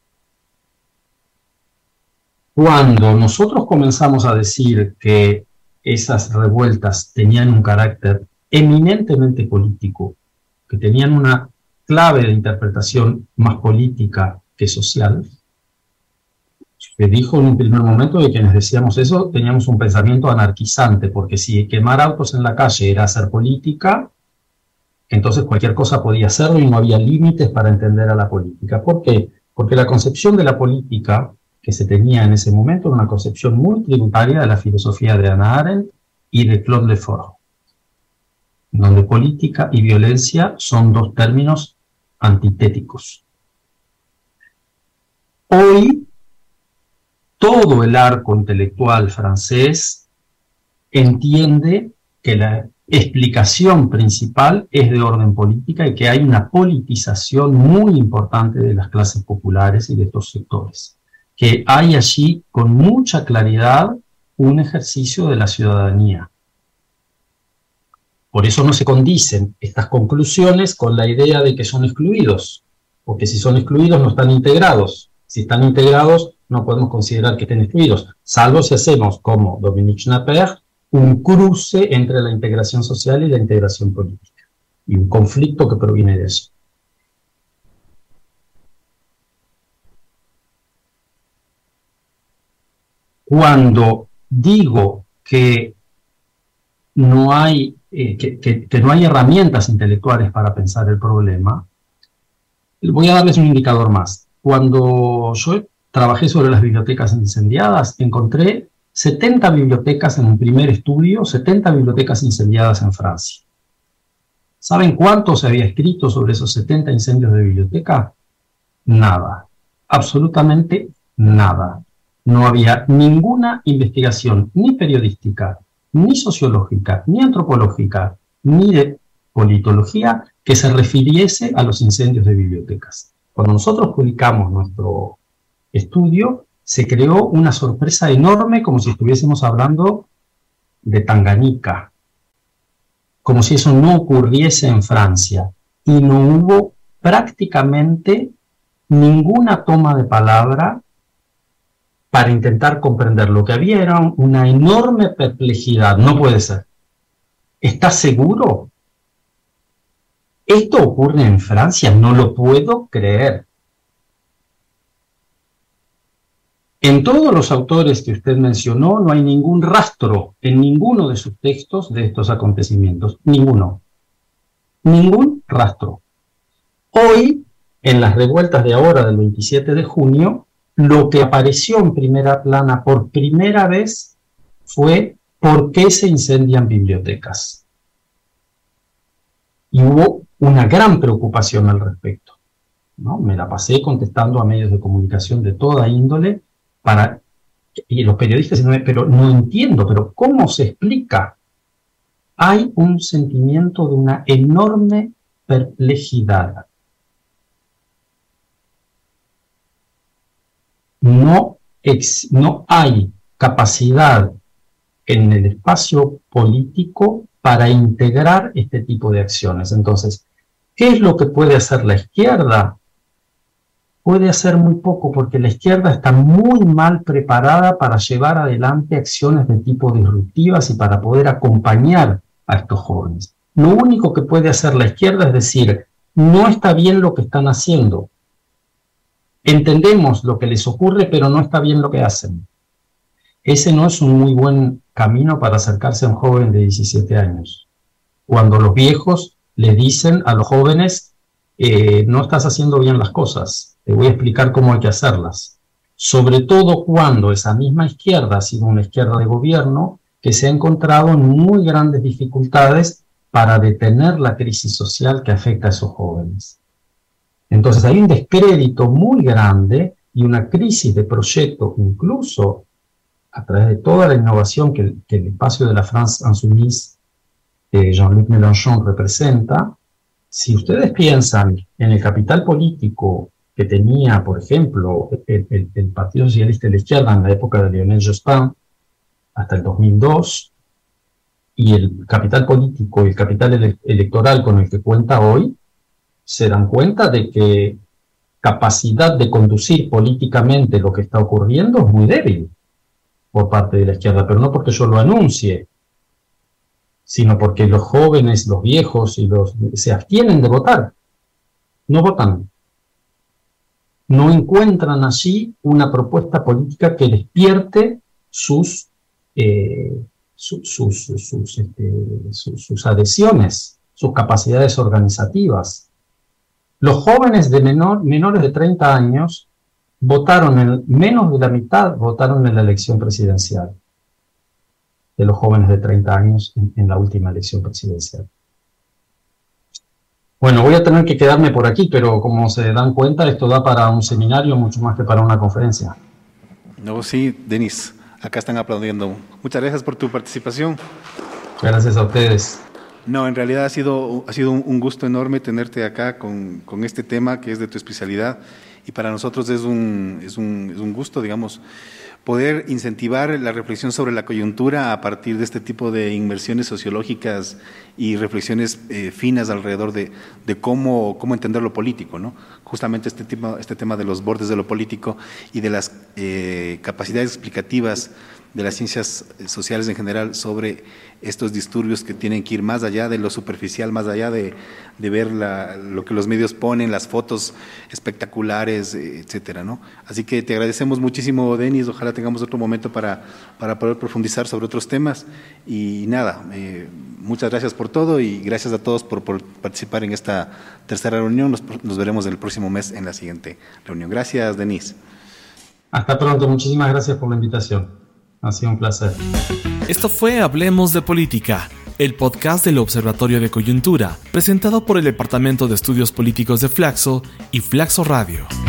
Cuando nosotros comenzamos a decir que esas revueltas tenían un carácter eminentemente político, que tenían una clave de interpretación más política que social, se dijo en un primer momento de quienes decíamos eso, teníamos un pensamiento anarquizante, porque si quemar autos en la calle era hacer política, entonces cualquier cosa podía hacerlo y no había límites para entender a la política. ¿Por qué? Porque la concepción de la política que se tenía en ese momento era una concepción muy tributaria de la filosofía de Hannah Arendt y de Claude Lefort, donde política y violencia son dos términos antitéticos. Hoy, todo el arco intelectual francés entiende que la explicación principal es de orden política y que hay una politización muy importante de las clases populares y de estos sectores. Que hay allí, con mucha claridad, un ejercicio de la ciudadanía. Por eso no se condicen estas conclusiones con la idea de que son excluidos, porque si son excluidos no están integrados. Si están integrados, no podemos considerar que estén excluidos, salvo si hacemos, como Dominique Schnapper, un cruce entre la integración social y la integración política, y un conflicto que proviene de eso. Cuando digo que no hay, eh, que, que, que no hay herramientas intelectuales para pensar el problema, voy a darles un indicador más. Cuando yo trabajé sobre las bibliotecas incendiadas, encontré setenta bibliotecas en un primer estudio, setenta bibliotecas incendiadas en Francia. ¿Saben cuánto se había escrito sobre esos setenta incendios de biblioteca? Nada, absolutamente nada. No había ninguna investigación, ni periodística, ni sociológica, ni antropológica, ni de politología, que se refiriese a los incendios de bibliotecas. Cuando nosotros publicamos nuestro estudio, se creó una sorpresa enorme, como si estuviésemos hablando de Tanganica, como si eso no ocurriese en Francia, y no hubo prácticamente ninguna toma de palabra para intentar comprender. Lo que había era una enorme perplejidad. No puede ser. ¿Estás seguro? ¿Esto ocurre en Francia? No lo puedo creer. En todos los autores que usted mencionó no hay ningún rastro en ninguno de sus textos de estos acontecimientos. Ninguno. Ningún rastro. Hoy, en las revueltas de ahora del veintisiete de junio, lo que apareció en primera plana por primera vez fue ¿por qué se incendian bibliotecas? Y hubo una gran preocupación al respecto, ¿no? Me la pasé contestando a medios de comunicación de toda índole, para, y los periodistas dicen, pero no entiendo, pero ¿cómo se explica? Hay un sentimiento de una enorme perplejidad. No, ex, no hay capacidad en el espacio político para integrar este tipo de acciones. Entonces, ¿qué es lo que puede hacer la izquierda? Puede hacer muy poco, porque la izquierda está muy mal preparada para llevar adelante acciones de tipo disruptivas y para poder acompañar a estos jóvenes. Lo único que puede hacer la izquierda es decir, no está bien lo que están haciendo. Entendemos lo que les ocurre, pero no está bien lo que hacen. Ese no es un muy buen camino para acercarse a un joven de diecisiete años. Cuando los viejos le dicen a los jóvenes, eh, no estás haciendo bien las cosas, te voy a explicar cómo hay que hacerlas. Sobre todo cuando esa misma izquierda ha sido una izquierda de gobierno que se ha encontrado en muy grandes dificultades para detener la crisis social que afecta a esos jóvenes. Entonces hay un descrédito muy grande y una crisis de proyecto, incluso a través de toda la innovación que, que el espacio de la France Insoumise de Jean-Luc Mélenchon representa. Si ustedes piensan en el capital político que tenía, por ejemplo, el, el, el Partido Socialista de la Izquierda en la época de Lionel Jospin, hasta el dos mil dos, y el capital político y el capital ele- electoral con el que cuenta hoy, se dan cuenta de que capacidad de conducir políticamente lo que está ocurriendo es muy débil por parte de la izquierda, pero no porque yo lo anuncie, sino porque los jóvenes, los viejos y los se abstienen de votar, no votan. No encuentran allí una propuesta política que despierte sus, eh, su, sus, sus, sus, este, sus, sus adhesiones, sus capacidades organizativas. Los jóvenes de menor, menores de treinta años votaron, en menos de la mitad votaron en la elección presidencial, de los jóvenes de treinta años en, en la última elección presidencial. Bueno, voy a tener que quedarme por aquí, pero como se dan cuenta, esto da para un seminario mucho más que para una conferencia. No, sí, Denis, acá están aplaudiendo. Muchas gracias por tu participación. Gracias a ustedes. No, en realidad ha sido, ha sido un gusto enorme tenerte acá con, con este tema que es de tu especialidad, y para nosotros es un, es un, es un gusto, digamos, poder incentivar la reflexión sobre la coyuntura a partir de este tipo de inmersiones sociológicas y reflexiones eh, finas alrededor de, de cómo, cómo entender lo político, ¿no? Justamente este tema, este tema de los bordes de lo político y de las eh, capacidades explicativas de las ciencias sociales en general sobre estos disturbios que tienen que ir más allá de lo superficial, más allá de, de ver la, lo que los medios ponen, las fotos espectaculares, etcétera, ¿no? Así que te agradecemos muchísimo, Denis, ojalá tengamos otro momento para, para poder profundizar sobre otros temas, y nada, eh, muchas gracias por todo y gracias a todos por, por participar en esta tercera reunión. Nos, nos veremos el próximo mes en la siguiente reunión. Gracias, Denis. Hasta pronto, muchísimas gracias por la invitación. Ha sido un placer. Esto fue Hablemos de Política, el podcast del Observatorio de Coyuntura, presentado por el Departamento de Estudios Políticos de Flaxo y Flaxo Radio.